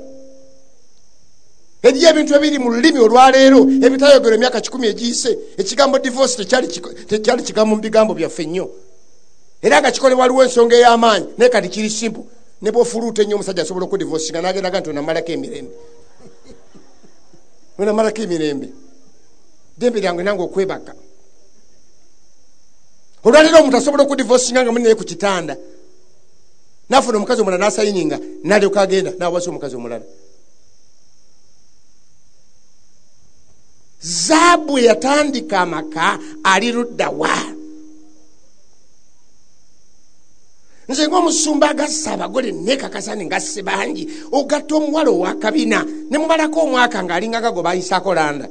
eriyo ebintu ebiri mu lulimi olwaleero ebitayogerwa emyaka kikumi egiyise ekigambo divorce tekyali kigambo mu bigambo byaffe nnyo era nga kikole waliwo ensonga ey'amaanyi naye kati kiri simple ne bwofuluuta ennyo omusajja asobola okudivorcinga nagendaga nti onamalako emirembe onamalako emirembe dembe lyange nange okwebaka olwaleero omuntu asobola okudivorcinga nga muli naye ku kitanda nafuna omukazi omulala nasayininga nalyoka agenda nawasa omukazi omulala. Zaabu yatandika amaka ali ludda wa nze ng'omusumba agassa abagole neekakasane ngasse bangi ogatta omuwala owakabina ne mubalako omwaka ng'alingaga gwe bayisaako landa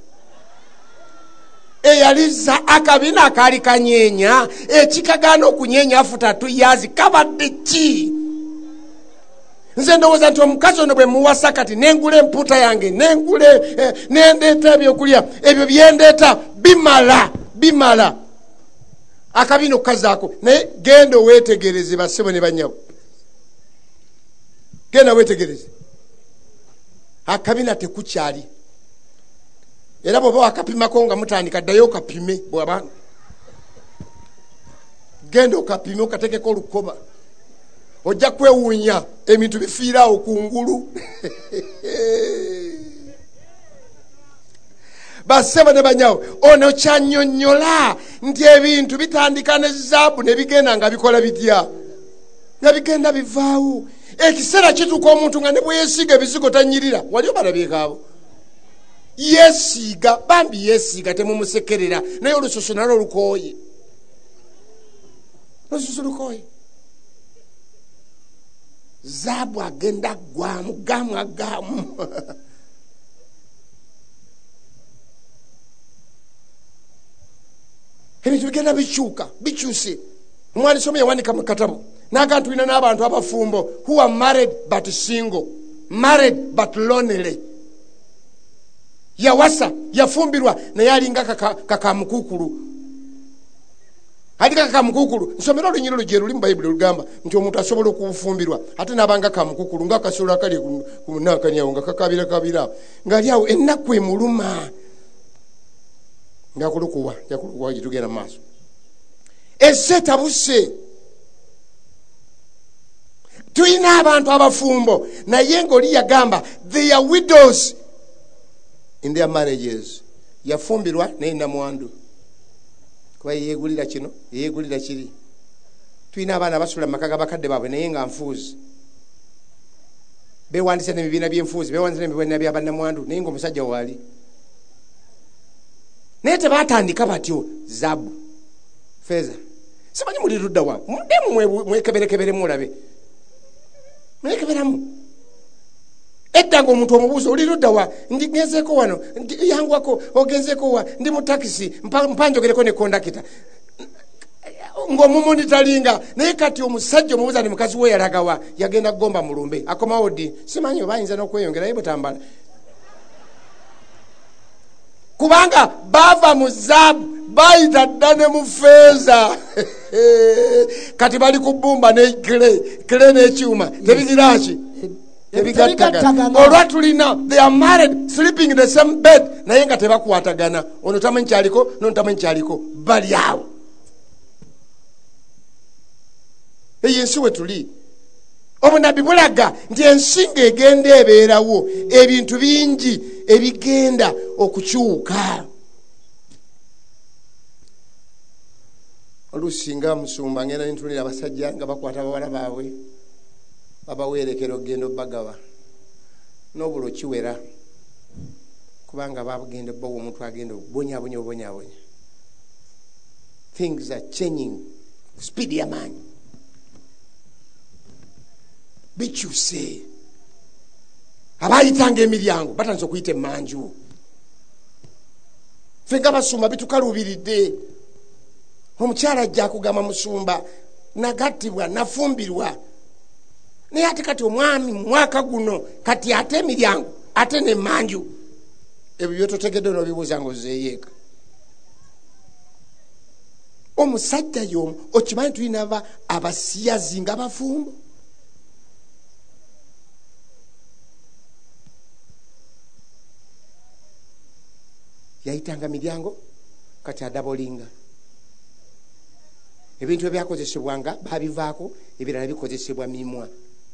eyaliza akabina akaali kanyeenya ekikagaana okunyeenya afuta two years kabadde ki nze ndowooza nti omukazi ono bwe muwasa kati nengula empuuta yange nengule eh, nendeeta ebyokulya ebyo byendeeta bimala bimala akabina okukazaako naye genda weetegereze bassebo ne banyawo genda weetegereze akabina tekukyali era bw'oba wakapimako nga mutandika ddayo okapime bw'aba genda okapime okatekeko olukoba ojja kwewuunya ebintu bifiiraawo kungulu bassebo ne banyawo ono kyannyonnyola nti ebintu bitandika ne zaabu ne bigenda nga bikola bitya nga bigenda bivaawo ekiseera kituuka omuntu nga ne bwe yeesiiga ebizigo tanyirira wali obalabyekaabo yeesiiga bambi yeesiiga temumusekerera naye olususu nalwo lukooye olususu lukooye zaabu agenda gwamu gamu agamu ebintu bigenda bikyuka bikyuse omwandiisi omu yawanika mu katabo naga ntulina n'abantu abafumbo who are married but single married but lonely yawasa yafumbirwa naye alinga kakamukukulu alinga kakamukukulu nsomera olunyiro lugye luli mu bayibuli olugamba nti omuntu asobola okufumbirwa ate n'abanga kamukukulu nga kasolo akali ku munankanyawo nga kakabira kabira ng'ali awo ennaku emuluma ngakulukuwa yakulukuwa gitugenda mu maaso esse tabuse tulina abantu abafumbo naye ng'oli yagamba they are widows in their marriages yafumbirwa naye namwandu kuba yeegulira kino yeegulira kiri tulina abaana basula mu maka g'abakadde baabwe naye nga nfuuzi bewandise n'ebibiina by'enfuuzi bewandise n'ebibiina by'abannamwandu naye ng'omusajja waali naye tebatandika batyo zabu feeza simanyi muli ludda wa muddemu mwekeberekebere mulabe mwekeberamu edda ng'omuntu omubuuza oli ludda wa ngenzeeko wano yangwako ogenzeeko wa ndi mu takisi mpanjogereko ne kondakita ng'omumonitalinga naye kati omusajja omubuuza ni mukazi we yalagawa yagenda kugomba mulumbe akomawo ddi simanyi oba ayinza n'okweyongerayo butambala kubanga bava mu zaabu bayita dda ne mu feeza kati bali ku bbumba ne kire kire n'ekyuma tebigiraki tebigattagana olwa tulina they are married sleeping in the same bed naye nga tebakwatagana ono tamanyi kyaliko nono tamanyi kyaliko bali awo eyo ensi we tuli obunabi bulaga nti ensi ng'egenda ebeerawo ebintu bingi ebigenda okukyuka olusinga musumba ngenda nitulira abasajja nga bakwata abawala baabwe babawerekera okugenda obbagawa n'obulo kiwera kubanga babugenda obbawa omuntu agenda obubonyabonya obubonyabonya things are changing speed y'amaanyi bikyuse abayitanga emiryango batandise okuyita emanju ffe nga basumba bitukaluubiridde omukyala ajja kugamba musumba nagattibwa nafumbirwa naye ate kati omwami mwaka guno kati ate emiryango ate nemanju ebyo byototegedde n'obibuuza ng'ozeeyeeka omusajja y'omu okimanyi tulinaba abasiyazi nga bafumbo yayitanga miryango kati adabolinga ebintu ebyakozesebwanga babivaako ebirala bikozesebwa mimwa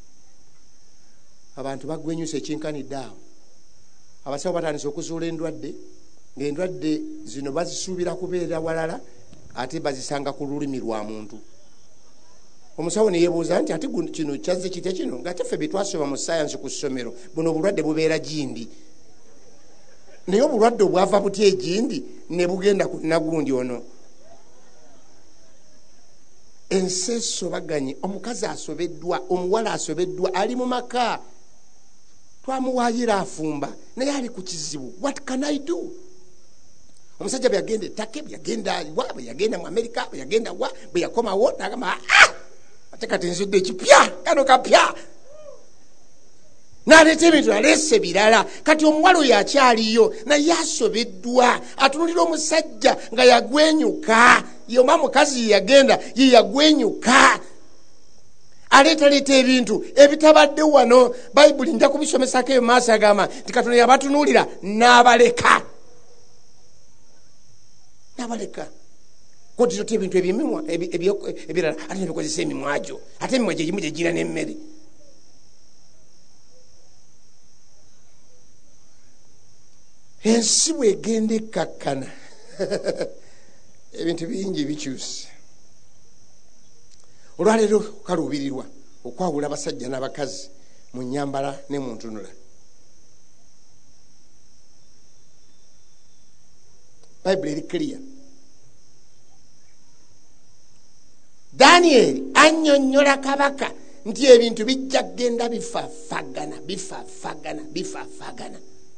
abantu bagwenyusa ekinkanidde awo abasawo batandise okuzuula endwadde ng'endwadde zino bazisuubira kubeera walala ate bazisanga ku lulimi lwa muntu omusawo ne yeebuuza nti ate kino kyazze kitya kino ng'ate ffe betwasoma mu sayansi ku ssomero buno obulwadde bubeera gindi naye obulwadde obwava butya egindi ne bugenda ku nagundi ono ensi esobaganye omukazi asobeddwa omuwala asobeddwa ali mu maka twamuwaayira afumba naye ali ku kizibu what can I do omusajja bwe yagenda ettake bwe yagenda wa bwe yagenda mu Amerika bwe yagenda wa bwe yakomawo n'agamba ah ate kati nzudde ekipya kano kapya n'aleeta ebintu aleese birala kati omuwala oyo akyaliyo naye asobeddwa atunulira omusajja nga yagwenyuka yoma mukazi yagenda ye yagwenyuka aleetaleeta ebintu ebitabadde wano bayibuli nja kubisomesako eyo maaso agamba nti Katonda yabatunulira n'abaleka n'abaleka kodito te ebintu ebimimwa ebirala ate nebikozesa emimwa gyo ate emimwa gyegimu gyegira n'emmere ensi bwegenda ekkakkana ebintu bingi bikyuse olwaleero kaluubirirwa okwawula abasajja n'abakazi mu nnyambala ne mu ntunula bayibuli eri clear Daniel annyonnyola kabaka nti ebintu bijja kgenda bifaafagana bifaafagana bifaafagana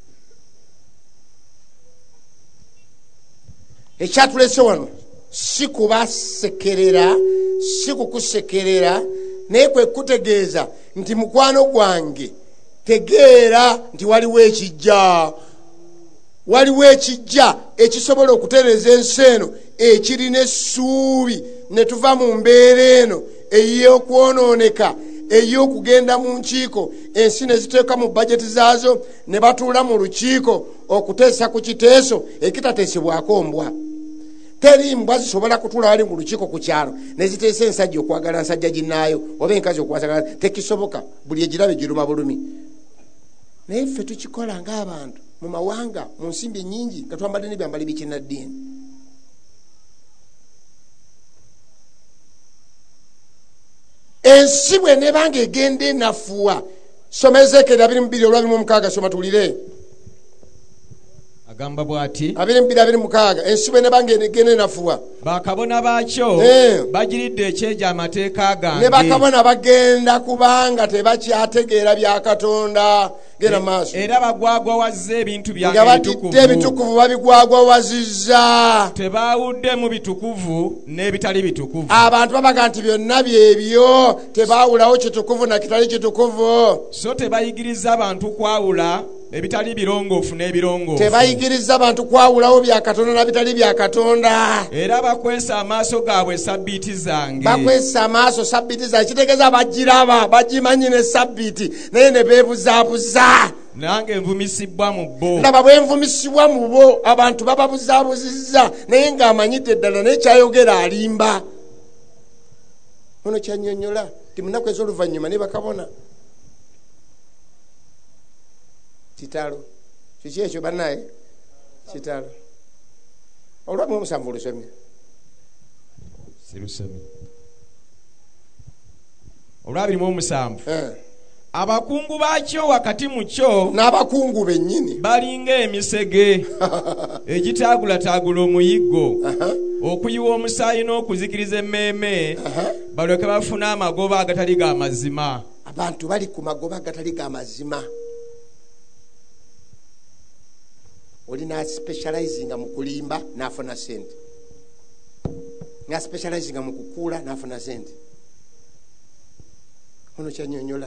ekyatulese wano si kubasekerera si kukusekerera naye kwe kutegeeza nti mukwano gwange tegeera nti waliwo ekijja waliwo ekijja ekisobola okutereeza ensi eno ekirina essuubi ne tuva mu mbeera eno ey'okwonooneka ey'okugenda mu nkiiko ensi ne ziteeka mu bajeti zaazo ne batuula mu lukiiko okuteesa ku kiteeso ekitateesebwako mbwa teri mbwa zisobola kutuula wali mu lukiiko ku kyalo ne ziteesa ensajja okwagala nsajja ginnaayo oba enkazi okwasagala tekisoboka buli egirabe giruma bulumi naye ffe tukikola ng'abantu mu mawanga mu nsimbi nnyingi nga twambadde n'ebyambalo bikinnaddiini ensi bwe nebanga egenda enafuwa soma Ezekiel abiri mu bbiri olwa mukaaga soma tulire. Agamba bw'ati abiri mu bbiri abiri mu mukaaga ensibo ne bange negene nafuwa bakabona baakyo eh. bagiridde ekyeja amateeka gange ne bakabona bagenda kubanga tebakyategeera bya Katonda genda maaso era bagwagwawazza ebintu byange ebitukuvu ebitukuvu babigwagwawazizza tebaawudde mu bitukuvu n'ebitali bitukuvu abantu babaga nti byonna byebyo tebaawulawo kitukuvu na kitali kitukuvu so tebayigiriza abantu kwawula ebitali birongoofu n'ebirongoofu tebayigiriza abantu kwawulawo bya Katonda na bitali bya Katonda era bakwesa amaaso gaabwe sabbiiti zange bakwesa amaaso sabbiiti zange kitegeeza bagiraba bagimanyi ne sabbiiti naye ne beebuzaabuza nange nvumisibwa mu bo ndaba bwe nvumisibwa mu bo abantu bababuzaabuzizza naye ng'amanyidde ddala naye kyayogera alimba ono kyannyonnyola ti mu nnaku ez'oluvannyuma ne bakabona kitalo kiki ekyo bannaye kitalo olwamu omusanvu olusomye silusomye olwabiri mu omusanvu abakungu baakyo wakati mu kyo n'abakungu bennyini balinga emisege egitaagulataagula omuyiggo okuyiwa omusaayi n'okuzikiriza emmeeme balyoke bafuna amagoba agatali ga mazima. Abantu bali ku magoba agatali ga mazima. Oli na specializing mu kulimba n'afuna sente, nga specializing mu kukuula n'afuna sente. Ono kyanyonyola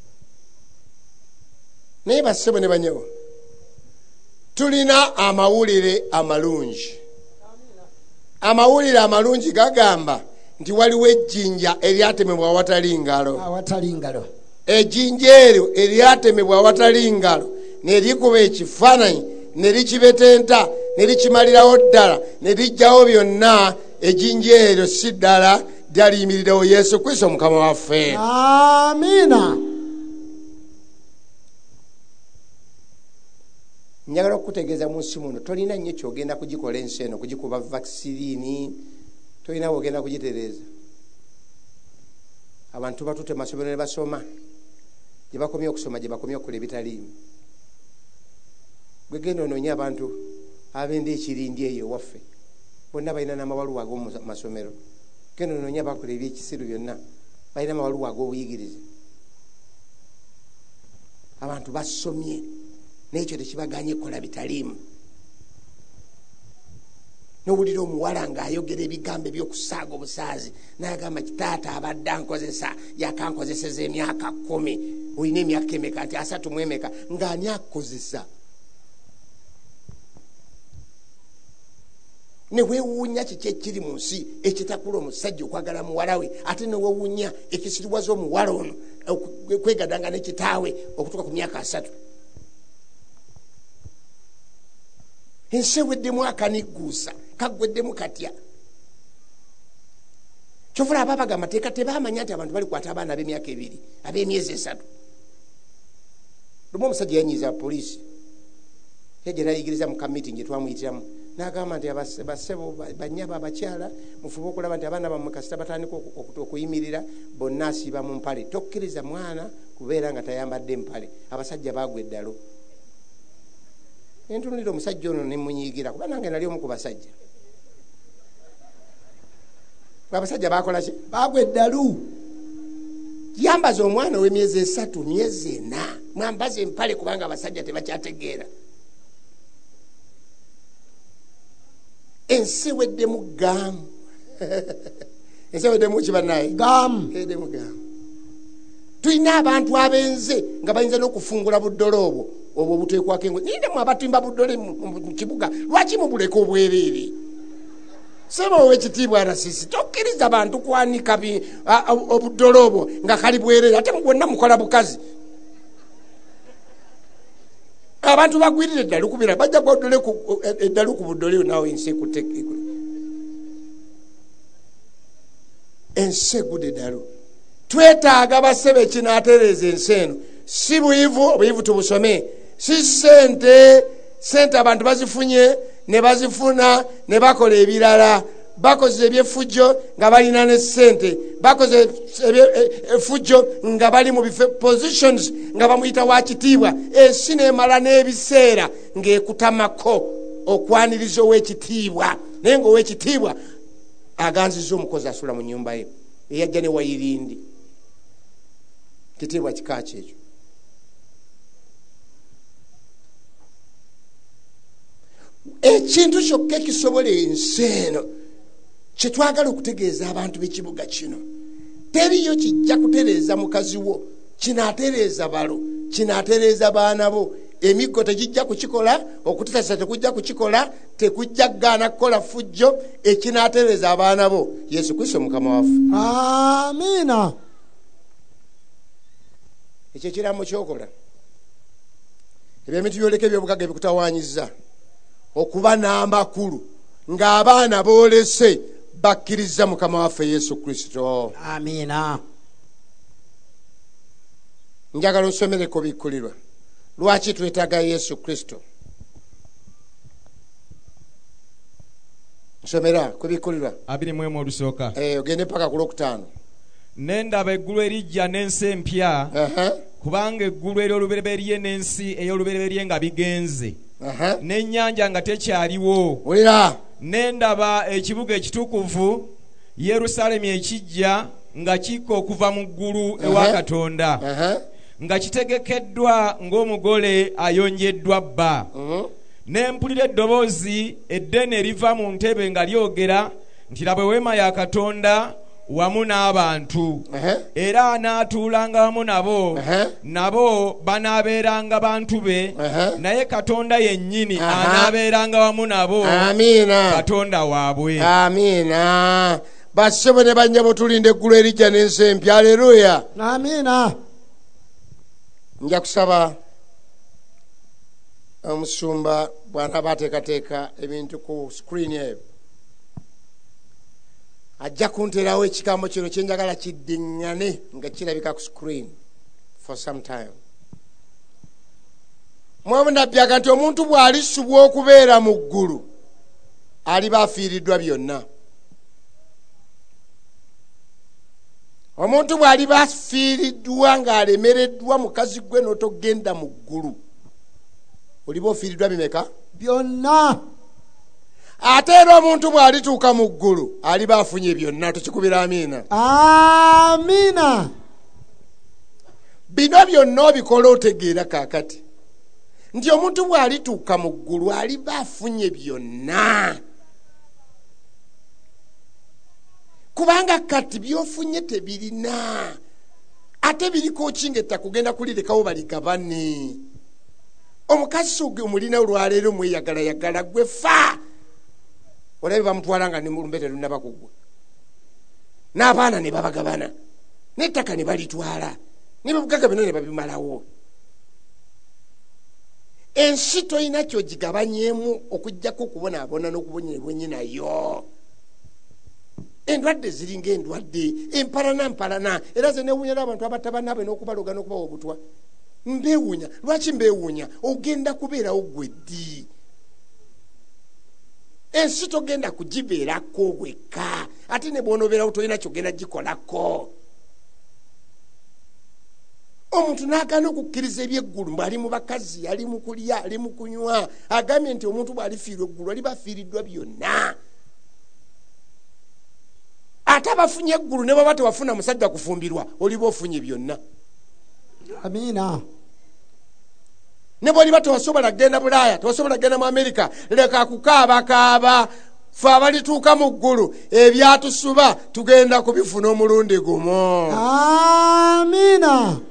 naye bassebo ne banyewo tulina amawulire amalungi. Amawulire amalungi gagamba nti waliwo ejjinja eryatemebwa awatali ngalo. Awatali ngalo. Ejjinja eryo eryatemebwa awatali ngalo ne likuba ekifaananyi ne likibetenta ne likimalirawo ddala ne lijjawo byonna. Ejjinja eryo si ddala lyaliyimirirawo Yesu Kristo Mukama waffe. Amiina. Njagala okutegeeza mu nsi muno tolina nnyo kyogenda kugikola ensi eno, kugikuba vaccine, tolina wogenda kugitereeza. Abantu batutte masomero ne basoma, gye bakomye okusoma gye bakomye okukola ebitaliimu. Gwe genda onoonya abantu ab'enda ekirindi eyo waffe bonna balina n'amabaluwa ag'omu masomero. Genda onoonya bakola ebyekisiru byonna balina amabaluwa ag'obuyigirize. Abantu basomye n'ekyo tekibaganye kukola bitaliimu. N'owulira omuwala ng'ayogera ebigambo ebyokusaaga obusaazi n'agamba kitaata abadde ankozesa yakankozeseza emyaka kkumi. Olina emyaka emeka nti asatu mu emeka ng'ani akukozesa? Ne weewuunya kiki ekiri mu nsi ekitakula omusajja okwagala muwala we, ate ne weewuunya ekisiriwaza omuwala ono kwegadanga ne kitaawe okutuuka ku myaka asatu. Ensi eweddemu akanigguusa kaggweddemu katya. Kyovula ababaga amateeka tebaamanya nti abantu balikwata abaana ab'emyaka ebiri ab'emyezi esatu. Lumu omusajja yanyiiza poliisi yajja n'ayigiriza mu kamiitingi gye twamuyitiramu n'agamba nti bassebo bannyaba abakyala mufube okulaba nti abaana bammwe kasita batandika okuyimirira bonna asiiba mu mpale. Tokkiriza mwana kubeera nga tayambadde mpale. Abasajja baagwa eddalo. Entunulira omusajja ono ne munyiigira kuba nange nali omu ku basajja. Abasajja baakola ki? Baagwa eddalu. Yambaza omwana ow'emyezi esatu myezi ena mwambaza empale kubanga abasajja tebakyategeera. Ensi eweddemu gaamu. Ensi eweddemu ki bannaye? Gaamu. Eweddemu gaamu. Tulina abantu abenze nga bayinza n'okufungula buddole obwo obwo obuteekwako engoye. Nindemu abatimba buddole mu kibuga. Lwaki mubuleka obwereere? Sema ow'ekitiibwa Arasisi tokkiriza bantu kwanika obuddole obwo nga kali bwereere ate bwonna mukola bukazi. Abantu bagwirire eddalu kubira bajja kuddole eddalu ku buddole naawe ensi ekutte. Ensi egudde eddalu. Twetaaga bassebe kinaatereeza ensi eno. Si buyivu, obuyivu tubusome. Si sente, sente abantu bazifunye ne bazifuna ne bakola ebirala. bakoze ebyefujjo nga balina ne ssente, bakoze efujjo nga bali mu positions nga bamuyita wa kitiibwa. Ensi neemala n'ebiseera ng'ekutamako okwaniriza ow'ekitiibwa, naye ng'ow'ekitiibwa aganziza omukozi asula mu nnyumba ye eyajja ne wayirindi. Kitiibwa kika kyekyo. Ekintu kyokka ekisobola ensi eno kyetwagala okutegeeza abantu b'ekibuga kino, teriyo kijja kutereeza mukazi wo, kinaatereeza balo, kinaatereeza baana bo. Emiggo tegijja kukikola, okutasa tekujja kukikola, tekujja kugaana kukola fujjo. Ekinaatereeza abaana bo Yesu Kristo Mukama waffe. Amiina. Ekyo kiramu kyokola. Ebintu byoleka eby'obugagga ebikutawaanyiza okuba n'amakulu ng'abaana boolese bakkiriza Mukama waffe Yesu Kristo. Amiina. Njagala nsomereko bikkulirwa. Lwaki twetaaga Yesu Kristo? Nsomera ku bikkulirwa abiri mu emu olusooka. Eh, ogende paka ku lwokutaano. N'endaba eggulu erijja n'ensi empya, kubanga eggulu ery'olubereberye n'ensi ey'olubereberye nga bigenze, n'ennyanja nga tekyaliwo. Wulira. N'endaba ekibuga ekitukuvu Yerusaalemi ekijja nga kikka okuva mu ggulu ewa Katonda, nga kitegekeddwa ng'omugole ayonjeddwa bba. Ne mpulira eddoboozi eddene eriva mu ntebe nga lyogera nti, laba eweema ya Katonda wamu n'abantu, era anaatuulanga wamu nabo, nabo banaabeeranga bantu be, naye Katonda yennyini anaabeeranga wamu nabo, Katonda waabwe. Amiina. Bassebo ne bannyabo tulinde eggulu erijja n'ensi empya. Aleluya. Amiina. Nja kusaba omusumba bw'anaaba ateekateeka ebintu ku screen eyo, ajja kunterawo ekigambo kino kye njagala kiddiŋŋane nga kirabika ku screen for some time. Mwamu nabyaga nti omuntu bw'alisubwa okubeera mu ggulu aliba afiiriddwa byonna. Omuntu bw'aliba afiiriddwa ng'alemereddwa mukazi gwe n'otogenda mu ggulu, oliba ofiiriddwa bimeka? Byonna. Ate era omuntu bw'alituuka mu ggulu aliba afunye byonna. Tukikubira amiina. Amiina. Bino byonna obikola otegeera kaakati nti omuntu bw'alituuka mu ggulu aliba afunye byonna, kubanga kati byofunye tebirina ate biriko kingetta kugenda kulirekawo baligabane. Omukazi ogwe omulina olwaleero mweyagala yagala gwe fa, olabe bamutwala nga ne mulumbe terunaba kugwa, n'abaana ne babagabana, n'ettaka ne balitwala, n'ebibugaga byonna ne babimalawo. Ensi toyina kyogigabanyeemu okuggyako okubonaabona n'okubonyeebwenye nayo. Endwadde ziringa endwadde, empalana mpalana, era ze neewuunya n'abantu abatabanaabwe n'okubaloga n'okubawa obutwa. Mbeewuunya. Lwaki mbeewuunya? Ogenda kubeerawo gwe ddi. Ensi togenda kugibeerako wekka, ate ne bw'onoobeerawo tolina kyogenda gikolako. Omuntu n'agaana okukkiriza ebyeggulu mbw'ali mu bakazi, ali mu kulya, ali mu kunywa, agambye nti omuntu bw'alifiirwa eggulu aliba afiiriddwa byonna. Ate abafunye eggulu ne baba tewafuna musajja kufumbirwa, oliba ofunye byonna. Amiina. Ne bw'oliba tewasobola kgenda Bulaaya, tewasobola kgenda mu Amerika, leka kukaabakaaba. Ffe abalituuka mu ggulu ebyatusuba tugenda kubifuna omulundi gumu. Amiina.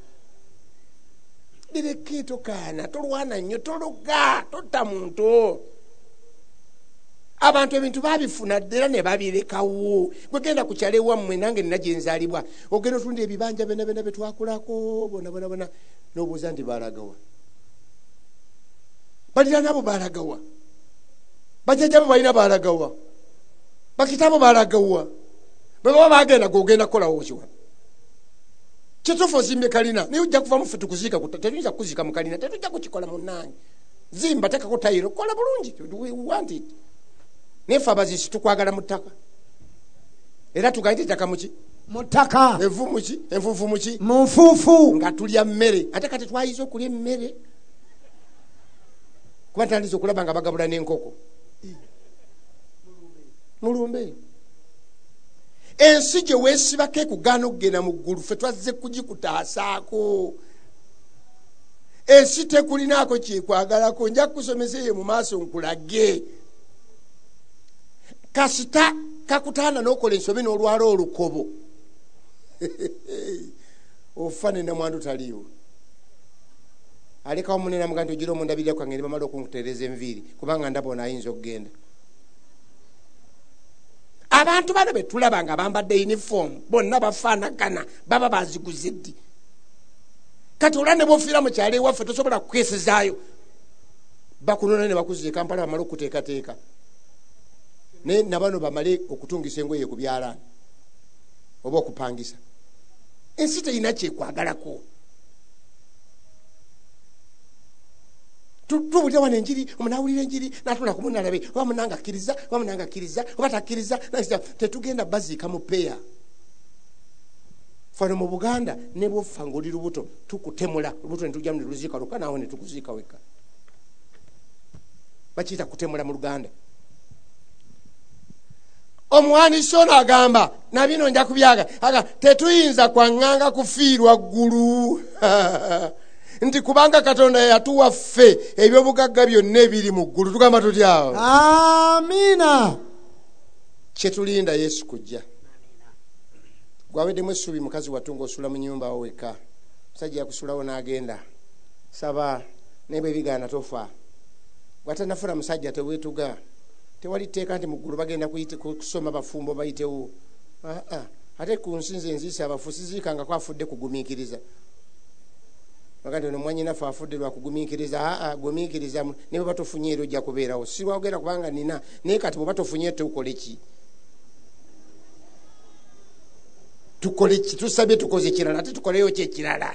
Direke tokaana, tolwana nnyo, tologa, totta muntu. Abantu ebintu babifuna ddera ne babirekawo. Gwe genda ku kyalo ewammwe, nange nina gye nzaalibwa, ogenda otunda ebibanja byonna byonna bye twakulako bona bona bona, n'obuuza nti balagawa? Balira nabo balagawa? Bajjajjabo balina balagawa? Bakitaabo balagawa? Bwe baba bagenda gw'ogenda kukolawo kiwa? Kituufu ozimbe kalina naye ojja kuva mufe tukuziika, tetuyinza kukuziika mu kalina, tetujja kukikola munnange. Zimba tekako tayiro, kola bulungi, we want it. nefe abazisi tukwagala mu ttaka era tugaite ettaka muki mu ttaka envu muki enfuufu muki mu nfuufu nga tulya mmere ate kati twayiza okulya emmere kuba ntandise okulaba nga bagabula n'enkoko mulumbe ensi gye weesibako ekugaana okugenda mu ggulu ffe twazze kugikutaasaako ensi tekulinaako kyekwagalako nja kukusomesa eyo mu maaso nkulage kasita kakutaana n'okola ensobi n'olwala olukobo ofa ne namwandu taliiwo alekawo munene amuga nti ogira omundabirira kwange ne bamala okunkutereeza enviiri kubanga ndaba ono ayinza okugenda. Abantu bano betulaba nga bambadde uniform bonna bafaanagana baba baziguze ddi kati olwa ne bofiira mu kyalo ewaffe tosobola kukwesezaayo bakunona ne bakuzize Kampala bamale okuteekateeka naye nabano bamale okutungisa engoye ku byalaani oba okupangisa. Ensi terina kyekwagalako. Tubulira wano enjiri omunawulira enjiri natula ku munalabe oba munanga akkiriza oba munanga akkiriza oba takkiriza tetugenda baziika mu peya. Fano mu Buganda ne bw'ofa ng'oli lubuto tukutemula lubuto ne tujjamu ne luziika lukka naawe ne tukuziika wekka. Bakiyita kutemula mu Luganda. Omuwandiisi ono agamba nabino nja kubyaga aga tetuyinza kwaŋŋanga kufiirwa ggulu nti kubanga Katonda yatuwa ffe ebyobugagga byonna ebiri mu ggulu. Tugamba tutyawo amiina. Kyetulinda Yesu kujja. Gwaweddemu essuubi mukazi wattu ng'osula mu nnyumba awo wekka musajja yakusulawo n'agenda saba naye bwe bigaana tofa. Bw'atanafuna musajja teweetuga tewali tteeka nti mu ggulu bagenda kusoma bafumbo bayitewo. Aa ate ku nsi nze nziisa abafu siziikangako afudde kugumiikiriza. Baganda ono mwanyinaffe afudde lwa kugumiikiriza. Aa gumiikiriza ne bwe batofunye era ojja kubeerawo. Si lwogera kubanga nina naye kati bwe batofunye tukole ki? Tukole ki? Tusabye tukoze kirala ate tukoleyo ki ekirala?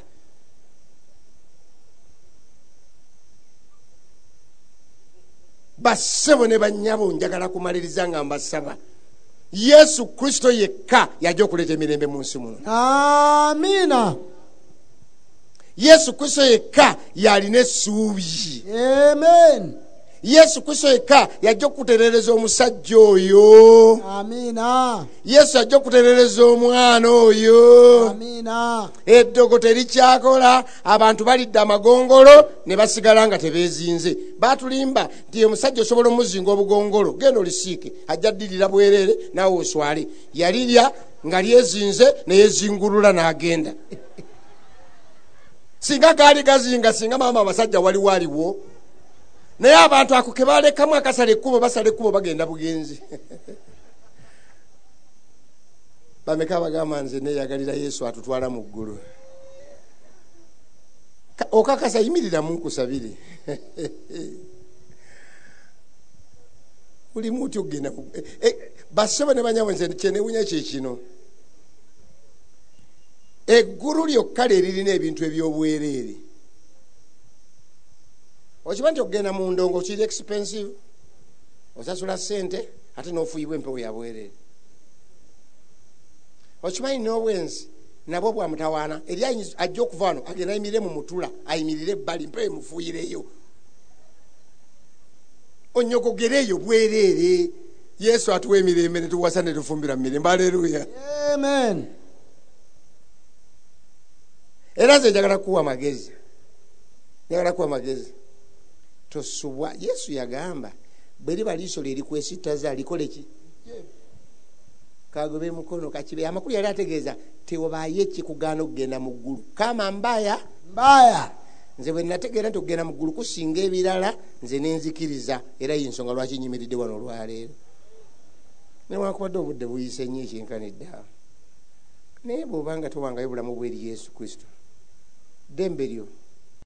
Bassebo ne bannyabo njagala kumaliriza nga mbasaba Yesu Kristo yekka yajja okuleeta emirembe mu nsi muno. Amiina. Yesu Kristo yekka yalina essuubi. Amen. Yesu Kristo yekka yajja okutereereza omusajja oyo. Amiina. Yesu yajja okutereereza omwana oyo. Amiina. Eddogo terikyakola abantu balidde amagongolo ne basigala nga tebeezinze. Baatulimba nti omusajja osobola omuzinga obugongolo genda olisiike ajja ddirira bwereere naawe oswale. Yalirya nga lyezinze neyezingulula n'agenda. Singa gaali gazinga singa maama abasajja waliwo aliwo naye abantu ako ke balekamu akasala ekkubo basala ekkubo bagenda bugenzi. Bameka bagamba nze neeyagalira Yesu atutwala mu ggulu. Okakasa yimirira mu nkusabire. Oli muti ogenda bassebo ne banyabo nze kyenewunya kye kino. Eggulu lyokka lirina ebintu eby'obwereere. Okimanyi nti okugenda mu ndongo kiri expensive. Osasula ssente ate n'ofuuyibwa empewo ya bwereere. Okimanyi n'obwenzi nabwo bwa mutawaana eri ajja okuva wano agenda ayimirire mu mutula ayimirire ebbali empewo emufuuyireyo. Onyogogereyo bwereere. Yesu atuwa emirembe ne tuwasa ne tufumbira mu mirembe. Haleluya. Amen. Era nze njagala kuwa magezi. Njagala kuwa magezi. Tosubwa. Yesu yagamba bwe liba liiso lye likwesittaza likole ki? Kagobe mukono kakibe. Amakulu yali ategeeza tewabaayo ekikugaana okugenda mu ggulu. Kama mbaya mbaya. Nze bwe nategeera nti okugenda mu ggulu kusinga ebirala nze nenzikiriza era y'ensonga lwaki nyimiridde wano olwaleero. Newankubadde obudde buyise nnyo ekyenkanidde awo naye bw'obanga towangayo bulamu bw'eri Yesu Kristo ddembe lyo